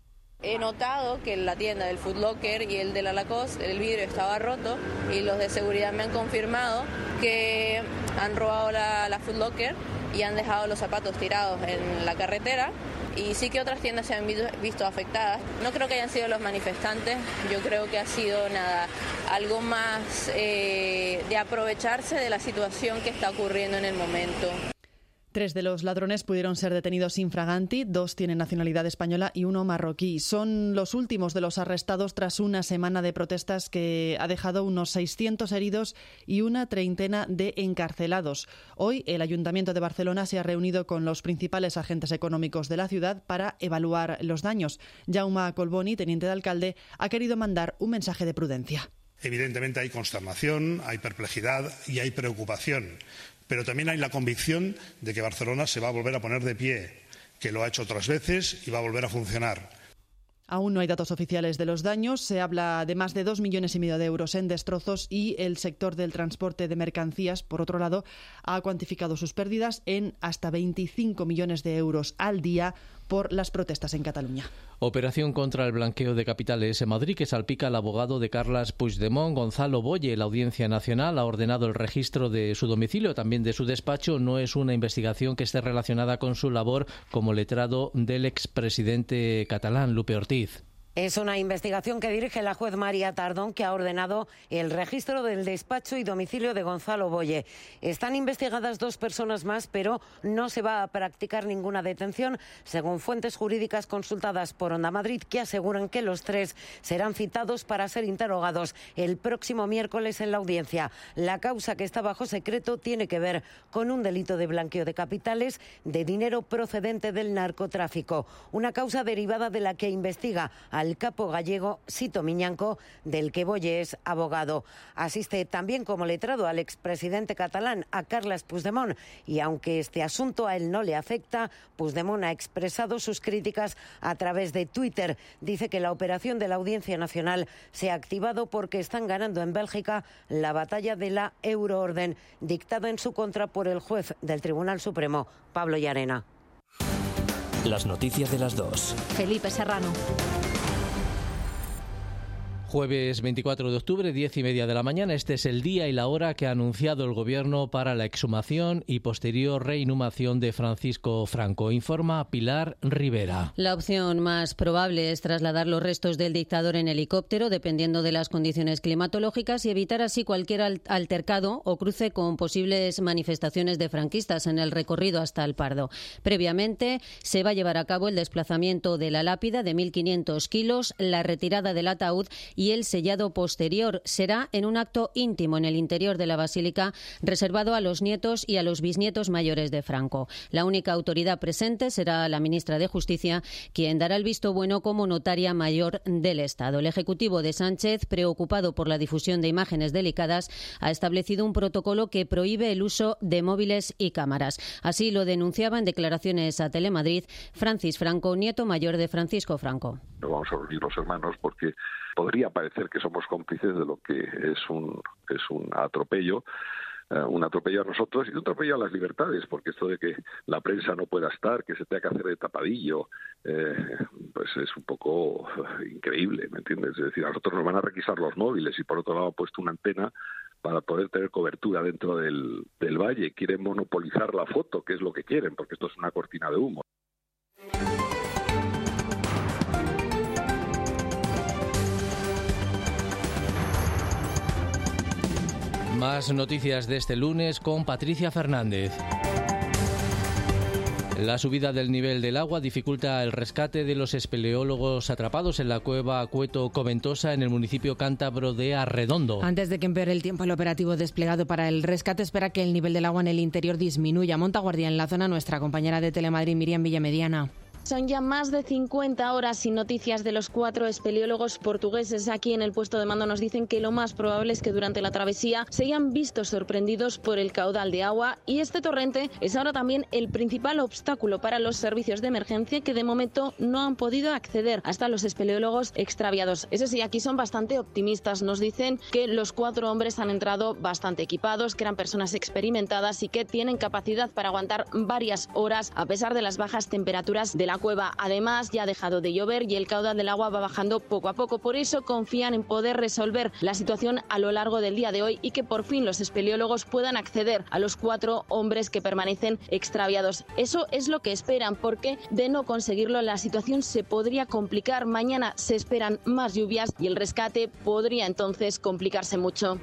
He notado que en la tienda del Foot Locker y el de la Lacoste el vidrio estaba roto, y los de seguridad me han confirmado que han robado la, la Foot Locker y han dejado los zapatos tirados en la carretera. Y sí que otras tiendas se han visto afectadas. No creo que hayan sido los manifestantes, yo creo que ha sido nada, algo más eh, de aprovecharse de la situación que está ocurriendo en el momento. Tres de los ladrones pudieron ser detenidos infraganti, dos tienen nacionalidad española y uno marroquí. Son los últimos de los arrestados tras una semana de protestas que ha dejado unos seiscientos heridos y una treintena de encarcelados. Hoy el Ayuntamiento de Barcelona se ha reunido con los principales agentes económicos de la ciudad para evaluar los daños. Jaume Colboni, teniente de alcalde, ha querido mandar un mensaje de prudencia. Evidentemente hay consternación, hay perplejidad y hay preocupación. Pero también hay la convicción de que Barcelona se va a volver a poner de pie, que lo ha hecho otras veces y va a volver a funcionar. Aún no hay datos oficiales de los daños. Se habla de más de dos millones y medio de euros en destrozos y el sector del transporte de mercancías, por otro lado, ha cuantificado sus pérdidas en hasta veinticinco millones de euros al día por las protestas en Cataluña. Operación contra el blanqueo de capitales en Madrid que salpica al abogado de Carles Puigdemont, Gonzalo Boye. La Audiencia Nacional ha ordenado el registro de su domicilio, también de su despacho. No es una investigación que esté relacionada con su labor como letrado del expresidente catalán, Lupe Ortiz. Es una investigación que dirige la juez María Tardón, que ha ordenado el registro del despacho y domicilio de Gonzalo Boye. Están investigadas dos personas más, pero no se va a practicar ninguna detención, según fuentes jurídicas consultadas por Onda Madrid, que aseguran que los tres serán citados para ser interrogados el próximo miércoles en la audiencia. La causa, que está bajo secreto, tiene que ver con un delito de blanqueo de capitales de dinero procedente del narcotráfico. Una causa derivada de la que investiga al capo gallego Sito Miñanco, del que Boye es abogado. Asiste también como letrado al expresidente catalán, a Carles Puigdemont, y aunque este asunto a él no le afecta, Puigdemont ha expresado sus críticas a través de Twitter. Dice que la operación de la Audiencia Nacional se ha activado porque están ganando en Bélgica la batalla de la euroorden, dictada en su contra por el juez del Tribunal Supremo, Pablo Llarena. Las noticias de las dos. Felipe Serrano. Jueves veinticuatro de octubre, diez y media de la mañana. Este es el día y la hora que ha anunciado el Gobierno para la exhumación y posterior reinhumación de Francisco Franco. Informa Pilar Rivera. La opción más probable es trasladar los restos del dictador en helicóptero, dependiendo de las condiciones climatológicas, y evitar así cualquier altercado o cruce con posibles manifestaciones de franquistas en el recorrido hasta el Pardo. Previamente se va a llevar a cabo el desplazamiento de la lápida de mil quinientos kilos, la retirada del ataúd y el sellado posterior. Será en un acto íntimo en el interior de la basílica, reservado a los nietos y a los bisnietos mayores de Franco. La única autoridad presente será la ministra de Justicia, quien dará el visto bueno como notaria mayor del Estado. El Ejecutivo de Sánchez, preocupado por la difusión de imágenes delicadas, ha establecido un protocolo que prohíbe el uso de móviles y cámaras. Así lo denunciaba en declaraciones a Telemadrid Francis Franco, nieto mayor de Francisco Franco. Nos vamos a reunir los hermanos porque podría parecer que somos cómplices de lo que es un es un atropello, eh, un atropello a nosotros y un atropello a las libertades, porque esto de que la prensa no pueda estar, que se tenga que hacer de tapadillo, eh, pues es un poco increíble, ¿me entiendes? Es decir, a nosotros nos van a requisar los móviles y por otro lado han puesto una antena para poder tener cobertura dentro del, del valle. Quieren monopolizar la foto, que es lo que quieren, porque esto es una cortina de humo. Más noticias de este lunes con Patricia Fernández. La subida del nivel del agua dificulta el rescate de los espeleólogos atrapados en la cueva Cueto Coventosa en el municipio cántabro de Arredondo. Antes de que empeore el tiempo, el operativo desplegado para el rescate espera que el nivel del agua en el interior disminuya. Monta guardia en la zona nuestra compañera de Telemadrid, Miriam Villamediana. Son ya más de cincuenta horas sin noticias de los cuatro espeleólogos portugueses. Aquí en el puesto de mando nos dicen que lo más probable es que durante la travesía se hayan visto sorprendidos por el caudal de agua, y este torrente es ahora también el principal obstáculo para los servicios de emergencia, que de momento no han podido acceder hasta los espeleólogos extraviados. Eso sí, aquí son bastante optimistas. Nos dicen que los cuatro hombres han entrado bastante equipados, que eran personas experimentadas y que tienen capacidad para aguantar varias horas a pesar de las bajas temperaturas de la La cueva. Además, ya ha dejado de llover y el caudal del agua va bajando poco a poco. Por eso confían en poder resolver la situación a lo largo del día de hoy y que por fin los espeleólogos puedan acceder a los cuatro hombres que permanecen extraviados. Eso es lo que esperan, porque de no conseguirlo la situación se podría complicar. Mañana se esperan más lluvias y el rescate podría entonces complicarse mucho.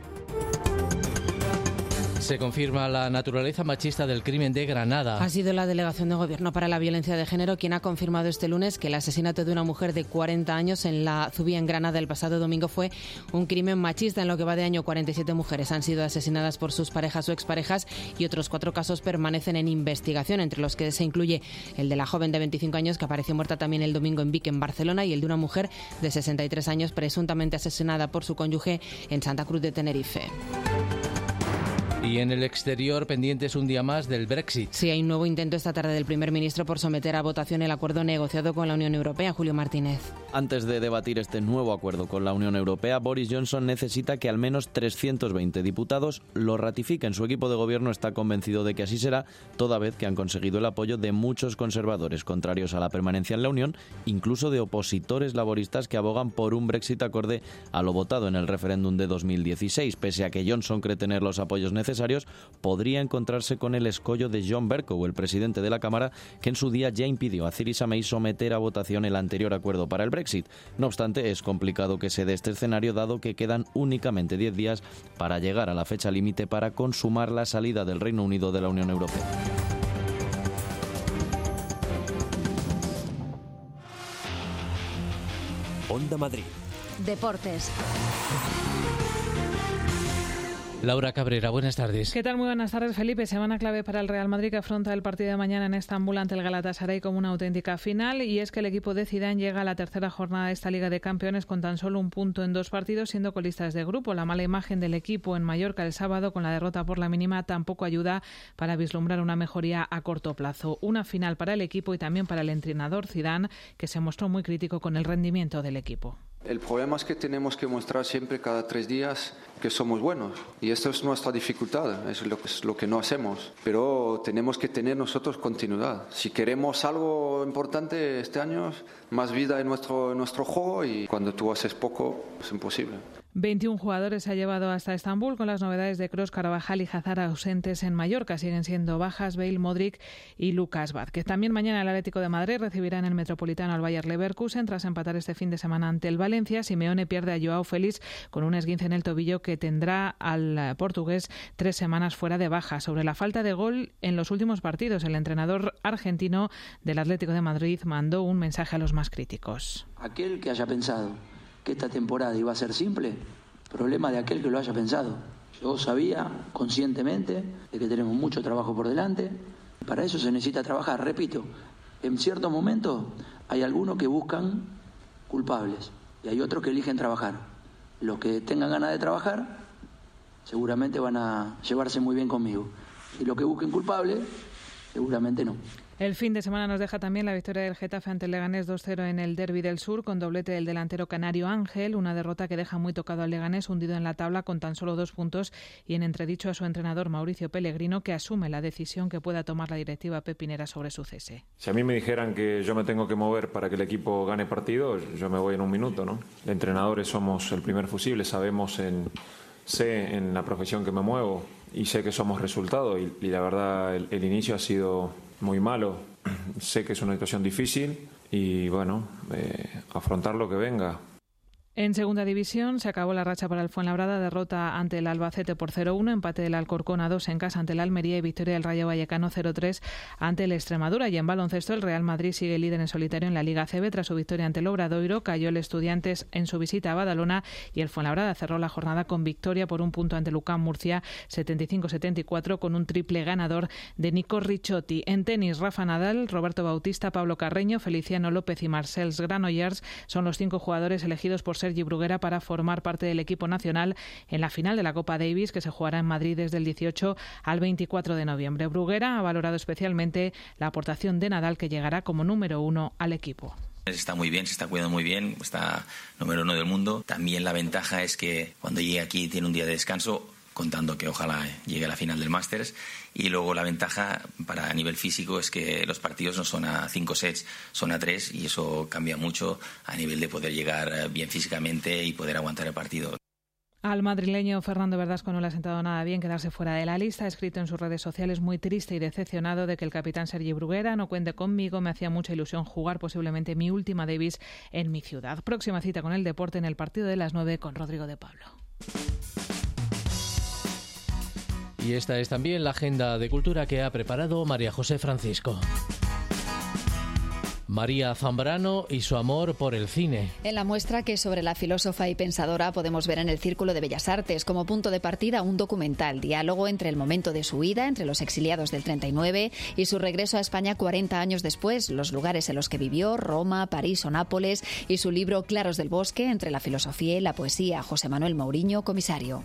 Se confirma la naturaleza machista del crimen de Granada. Ha sido la Delegación de Gobierno para la Violencia de Género quien ha confirmado este lunes que el asesinato de una mujer de cuarenta años en la Zubia, en Granada, el pasado domingo fue un crimen machista. En lo que va de año, cuarenta y siete mujeres han sido asesinadas por sus parejas o exparejas y otros cuatro casos permanecen en investigación, entre los que se incluye el de la joven de veinticinco años que apareció muerta también el domingo en Vic, en Barcelona, y el de una mujer de sesenta y tres años presuntamente asesinada por su cónyuge en Santa Cruz de Tenerife. Y en el exterior, pendientes un día más del Brexit. Sí, hay un nuevo intento esta tarde del primer ministro por someter a votación el acuerdo negociado con la Unión Europea. Julio Martínez. Antes de debatir este nuevo acuerdo con la Unión Europea, Boris Johnson necesita que al menos trescientos veinte diputados lo ratifiquen. Su equipo de gobierno está convencido de que así será, toda vez que han conseguido el apoyo de muchos conservadores contrarios a la permanencia en la Unión, incluso de opositores laboristas que abogan por un Brexit acorde a lo votado en el referéndum de dos mil dieciséis. Pese a que Johnson cree tener los apoyos necesarios, empresarios, podría encontrarse con el escollo de John Bercow, el presidente de la Cámara, que en su día ya impidió a Theresa May someter a votación el anterior acuerdo para el Brexit. No obstante, es complicado que se dé este escenario, dado que quedan únicamente diez días para llegar a la fecha límite para consumar la salida del Reino Unido de la Unión Europea. Onda Madrid. Deportes. Laura Cabrera, buenas tardes. ¿Qué tal? Muy buenas tardes, Felipe. Semana clave para el Real Madrid, que afronta el partido de mañana en Estambul ante el Galatasaray como una auténtica final, y es que el equipo de Zidane llega a la tercera jornada de esta Liga de Campeones con tan solo un punto en dos partidos, siendo colistas de grupo. La mala imagen del equipo en Mallorca el sábado con la derrota por la mínima tampoco ayuda para vislumbrar una mejoría a corto plazo. Una final para el equipo y también para el entrenador Zidane, que se mostró muy crítico con el rendimiento del equipo. El problema es que tenemos que mostrar siempre cada tres días que somos buenos, y esto es nuestra dificultad, es lo, es lo que no hacemos, pero tenemos que tener nosotros continuidad. Si queremos algo importante este año, más vida en nuestro, en nuestro juego, y cuando tú haces poco es imposible. veintiún jugadores se ha llevado hasta Estambul, con las novedades de Kroos, Carvajal y Hazard ausentes en Mallorca. Siguen siendo bajas Bale, Modric y Lucas Vázquez. También mañana el Atlético de Madrid recibirá en el Metropolitano al Bayer Leverkusen tras empatar este fin de semana ante el Valencia. Simeone pierde a Joao Félix con un esguince en el tobillo que tendrá al portugués tres semanas fuera de baja. Sobre la falta de gol en los últimos partidos, el entrenador argentino del Atlético de Madrid mandó un mensaje a los más críticos. Aquel que haya pensado que esta temporada iba a ser simple, problema de aquel que lo haya pensado. Yo sabía conscientemente de que tenemos mucho trabajo por delante. Para eso se necesita trabajar. Repito, en ciertos momentos hay algunos que buscan culpables y hay otros que eligen trabajar. Los que tengan ganas de trabajar seguramente van a llevarse muy bien conmigo, y los que busquen culpables seguramente no. El fin de semana nos deja también la victoria del Getafe ante el Leganés dos cero en el Derbi del Sur, con doblete del delantero canario Ángel, una derrota que deja muy tocado al Leganés, hundido en la tabla con tan solo dos puntos, y en entredicho a su entrenador Mauricio Pellegrino, que asume la decisión que pueda tomar la directiva pepinera sobre su cese. Si a mí me dijeran que yo me tengo que mover para que el equipo gane partido, yo me voy en un minuto, ¿no? De entrenadores somos el primer fusible, sabemos en... sé en la profesión que me muevo y sé que somos resultado, y, y la verdad el, el inicio ha sido muy malo. Sé que es una situación difícil y bueno, eh, afrontar lo que venga. En segunda división se acabó la racha para el Fuenlabrada, derrota ante el Albacete por cero uno, empate del Alcorcón a dos en casa ante el Almería y victoria del Rayo Vallecano cero tres ante el Extremadura. Y en baloncesto el Real Madrid sigue líder en solitario en la Liga C B tras su victoria ante el Obradoiro. Cayó el Estudiantes en su visita a Badalona y el Fuenlabrada cerró la jornada con victoria por un punto ante Lucán Murcia setenta y cinco setenta y cuatro, con un triple ganador de Nico Ricciotti. En tenis, Rafa Nadal, Roberto Bautista, Pablo Carreño, Feliciano López y Marcels Granollers son los cinco jugadores elegidos por Sergi Bruguera para formar parte del equipo nacional en la final de la Copa Davis, que se jugará en Madrid desde el dieciocho al veinticuatro de noviembre. Bruguera ha valorado especialmente la aportación de Nadal, que llegará como número uno al equipo. Está muy bien, se está cuidando muy bien, está número uno del mundo. También la ventaja es que cuando llegue aquí tiene un día de descanso, contando que ojalá llegue a la final del Masters. Y luego la ventaja para a nivel físico es que los partidos no son a cinco sets, son a tres, y eso cambia mucho a nivel de poder llegar bien físicamente y poder aguantar el partido. Al madrileño Fernando Verdasco no le ha sentado nada bien quedarse fuera de la lista. Ha escrito en sus redes sociales muy triste y decepcionado de que el capitán Sergi Bruguera no cuente conmigo. Me hacía mucha ilusión jugar posiblemente mi última Davis en mi ciudad. Próxima cita con el deporte en el partido de las nueve con Rodrigo de Pablo. Y esta es también la agenda de cultura que ha preparado María José Francisco. María Zambrano y su amor por el cine. En la muestra que sobre la filósofa y pensadora podemos ver en el Círculo de Bellas Artes como punto de partida un documental, diálogo entre el momento de su huida, entre los exiliados del treinta y nueve, y su regreso a España cuarenta años después, los lugares en los que vivió, Roma, París o Nápoles, y su libro Claros del Bosque, entre la filosofía y la poesía, José Manuel Mouriño, comisario.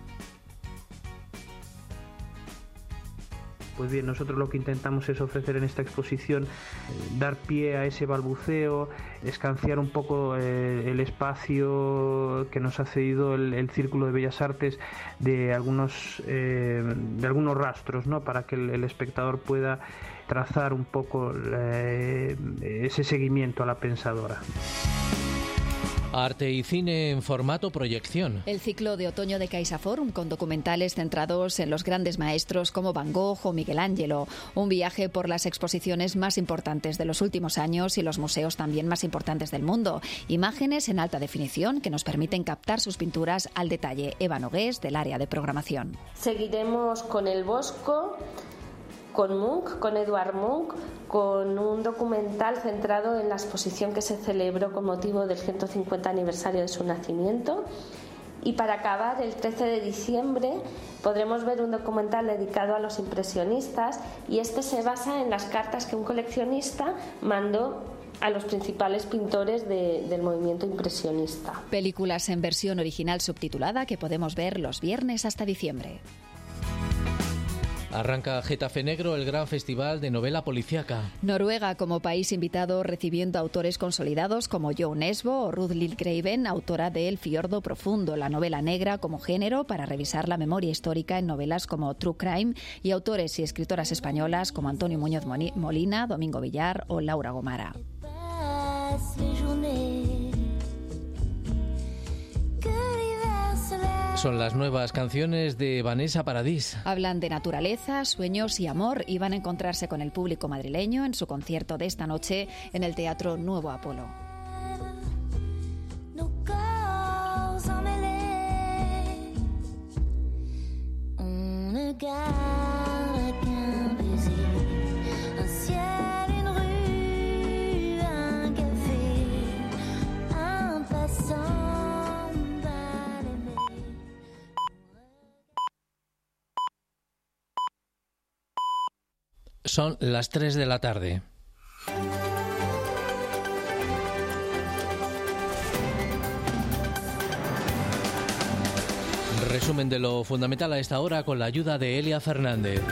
Pues bien, nosotros lo que intentamos es ofrecer en esta exposición, eh, dar pie a ese balbuceo, escanciar un poco eh, el espacio que nos ha cedido el, el Círculo de Bellas Artes de algunos, eh, de algunos rastros, ¿no?, para que el, el espectador pueda trazar un poco eh, ese seguimiento a la pensadora. Arte y cine en formato proyección. El ciclo de otoño de CaixaForum, con documentales centrados en los grandes maestros como Van Gogh o Miguel Ángelo. Un viaje por las exposiciones más importantes de los últimos años y los museos también más importantes del mundo. Imágenes en alta definición que nos permiten captar sus pinturas al detalle. Eva Nogués, del área de programación. Seguiremos con El Bosco, con Munch, con Edvard Munch, con un documental centrado en la exposición que se celebró con motivo del ciento cincuenta aniversario de su nacimiento. Y para acabar, el trece de diciembre podremos ver un documental dedicado a los impresionistas, y este se basa en las cartas que un coleccionista mandó a los principales pintores de, del movimiento impresionista. Películas en versión original subtitulada que podemos ver los viernes hasta diciembre. Arranca Getafe Negro, el gran festival de novela policíaca. Noruega como país invitado, recibiendo autores consolidados como Jo Nesbø o Ruth Liljegraven, autora de El fiordo profundo, la novela negra como género para revisar la memoria histórica en novelas como True Crime, y autores y escritoras españolas como Antonio Muñoz Molina, Domingo Villar o Laura Gomara. Son las nuevas canciones de Vanessa Paradís. Hablan de naturaleza, sueños y amor, y van a encontrarse con el público madrileño en su concierto de esta noche en el Teatro Nuevo Apolo. Son las tres de la tarde. Resumen de lo fundamental a esta hora con la ayuda de Elia Fernández.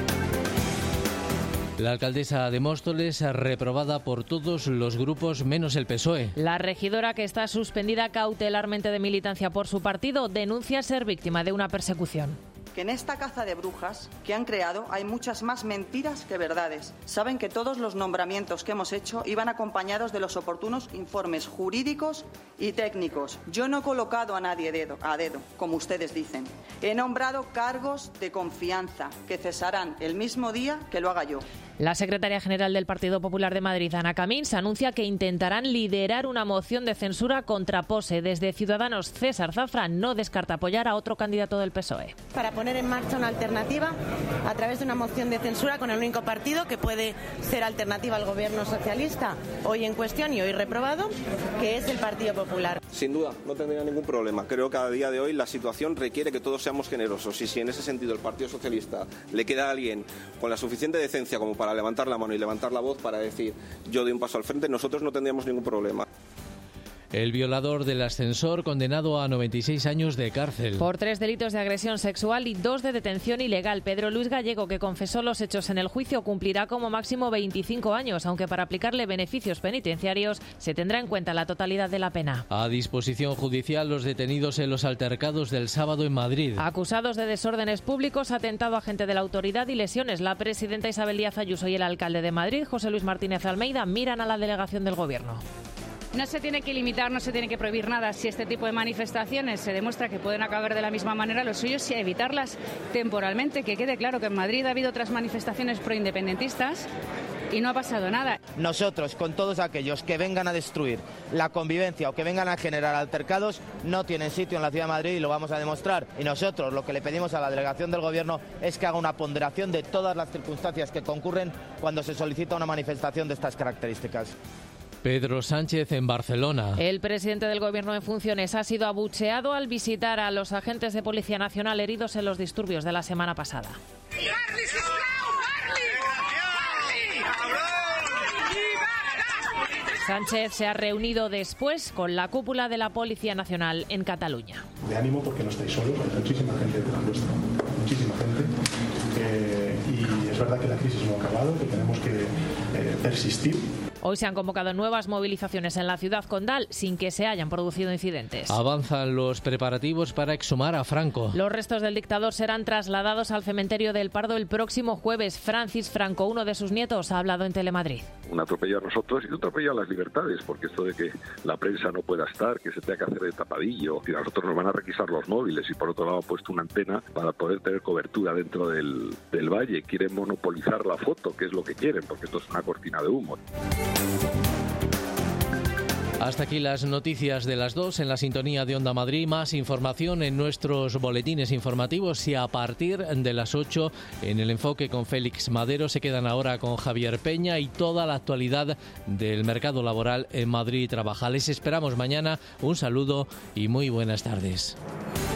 La alcaldesa de Móstoles, reprobada por todos los grupos menos el P S O E. La regidora, que está suspendida cautelarmente de militancia por su partido, denuncia ser víctima de una persecución. Que en esta caza de brujas que han creado hay muchas más mentiras que verdades. Saben que todos los nombramientos que hemos hecho iban acompañados de los oportunos informes jurídicos y técnicos. Yo no he colocado a nadie dedo, a dedo, como ustedes dicen. He nombrado cargos de confianza que cesarán el mismo día que lo haga yo. La secretaria general del Partido Popular de Madrid, Ana Camins, anuncia que intentarán liderar una moción de censura contra Pose. Desde Ciudadanos, César Zafra no descarta apoyar a otro candidato del P S O E. Para poner en marcha una alternativa a través de una moción de censura con el único partido que puede ser alternativa al gobierno socialista hoy en cuestión y hoy reprobado, que es el Partido Popular. Sin duda, no tendría ningún problema. Creo que a día de hoy la situación requiere que todos seamos generosos, y si en ese sentido el Partido Socialista le queda a alguien con la suficiente decencia como para levantar la mano y levantar la voz para decir yo doy un paso al frente, nosotros no tendríamos ningún problema. El violador del ascensor, condenado a noventa y seis años de cárcel. Por tres delitos de agresión sexual y dos de detención ilegal. Pedro Luis Gallego, que confesó los hechos en el juicio, cumplirá como máximo veinticinco años, aunque para aplicarle beneficios penitenciarios se tendrá en cuenta la totalidad de la pena. A disposición judicial los detenidos en los altercados del sábado en Madrid. Acusados de desórdenes públicos, atentado a agente de la autoridad y lesiones. La presidenta Isabel Díaz Ayuso y el alcalde de Madrid, José Luis Martínez Almeida, miran a la delegación del gobierno. No se tiene que limitar, no se tiene que prohibir nada. Si este tipo de manifestaciones se demuestra que pueden acabar de la misma manera, lo suyo es evitarlas temporalmente. Que quede claro que en Madrid ha habido otras manifestaciones proindependentistas y no ha pasado nada. Nosotros, con todos aquellos que vengan a destruir la convivencia o que vengan a generar altercados, no tienen sitio en la ciudad de Madrid, y lo vamos a demostrar. Y nosotros lo que le pedimos a la delegación del gobierno es que haga una ponderación de todas las circunstancias que concurren cuando se solicita una manifestación de estas características. Pedro Sánchez en Barcelona. El presidente del Gobierno en funciones ha sido abucheado al visitar a los agentes de Policía Nacional heridos en los disturbios de la semana pasada. Sánchez se ha reunido después con la cúpula de la Policía Nacional en Cataluña. De ánimo, porque no estáis solos, hay muchísima gente detrás vuestra, muchísima gente. Eh, y es verdad que la crisis no ha acabado, que tenemos que eh, persistir. Hoy se han convocado nuevas movilizaciones en la ciudad condal sin que se hayan producido incidentes. Avanzan los preparativos para exhumar a Franco. Los restos del dictador serán trasladados al cementerio del Pardo el próximo jueves. Francis Franco, uno de sus nietos, ha hablado en Telemadrid. Un atropello a nosotros y un atropello a las libertades, porque esto de que la prensa no pueda estar, que se tenga que hacer de tapadillo, y a nosotros nos van a requisar los móviles y por otro lado han puesto una antena para poder tener cobertura dentro del, del valle. Quieren monopolizar la foto, que es lo que quieren, porque esto es una cortina de humo. Hasta aquí las noticias de las dos en la sintonía de Onda Madrid. Más información en nuestros boletines informativos y a partir de las ocho en el enfoque con Félix Madero. Se quedan ahora con Javier Peña y toda la actualidad del mercado laboral en Madrid Trabaja. Les esperamos mañana. Un saludo y muy buenas tardes.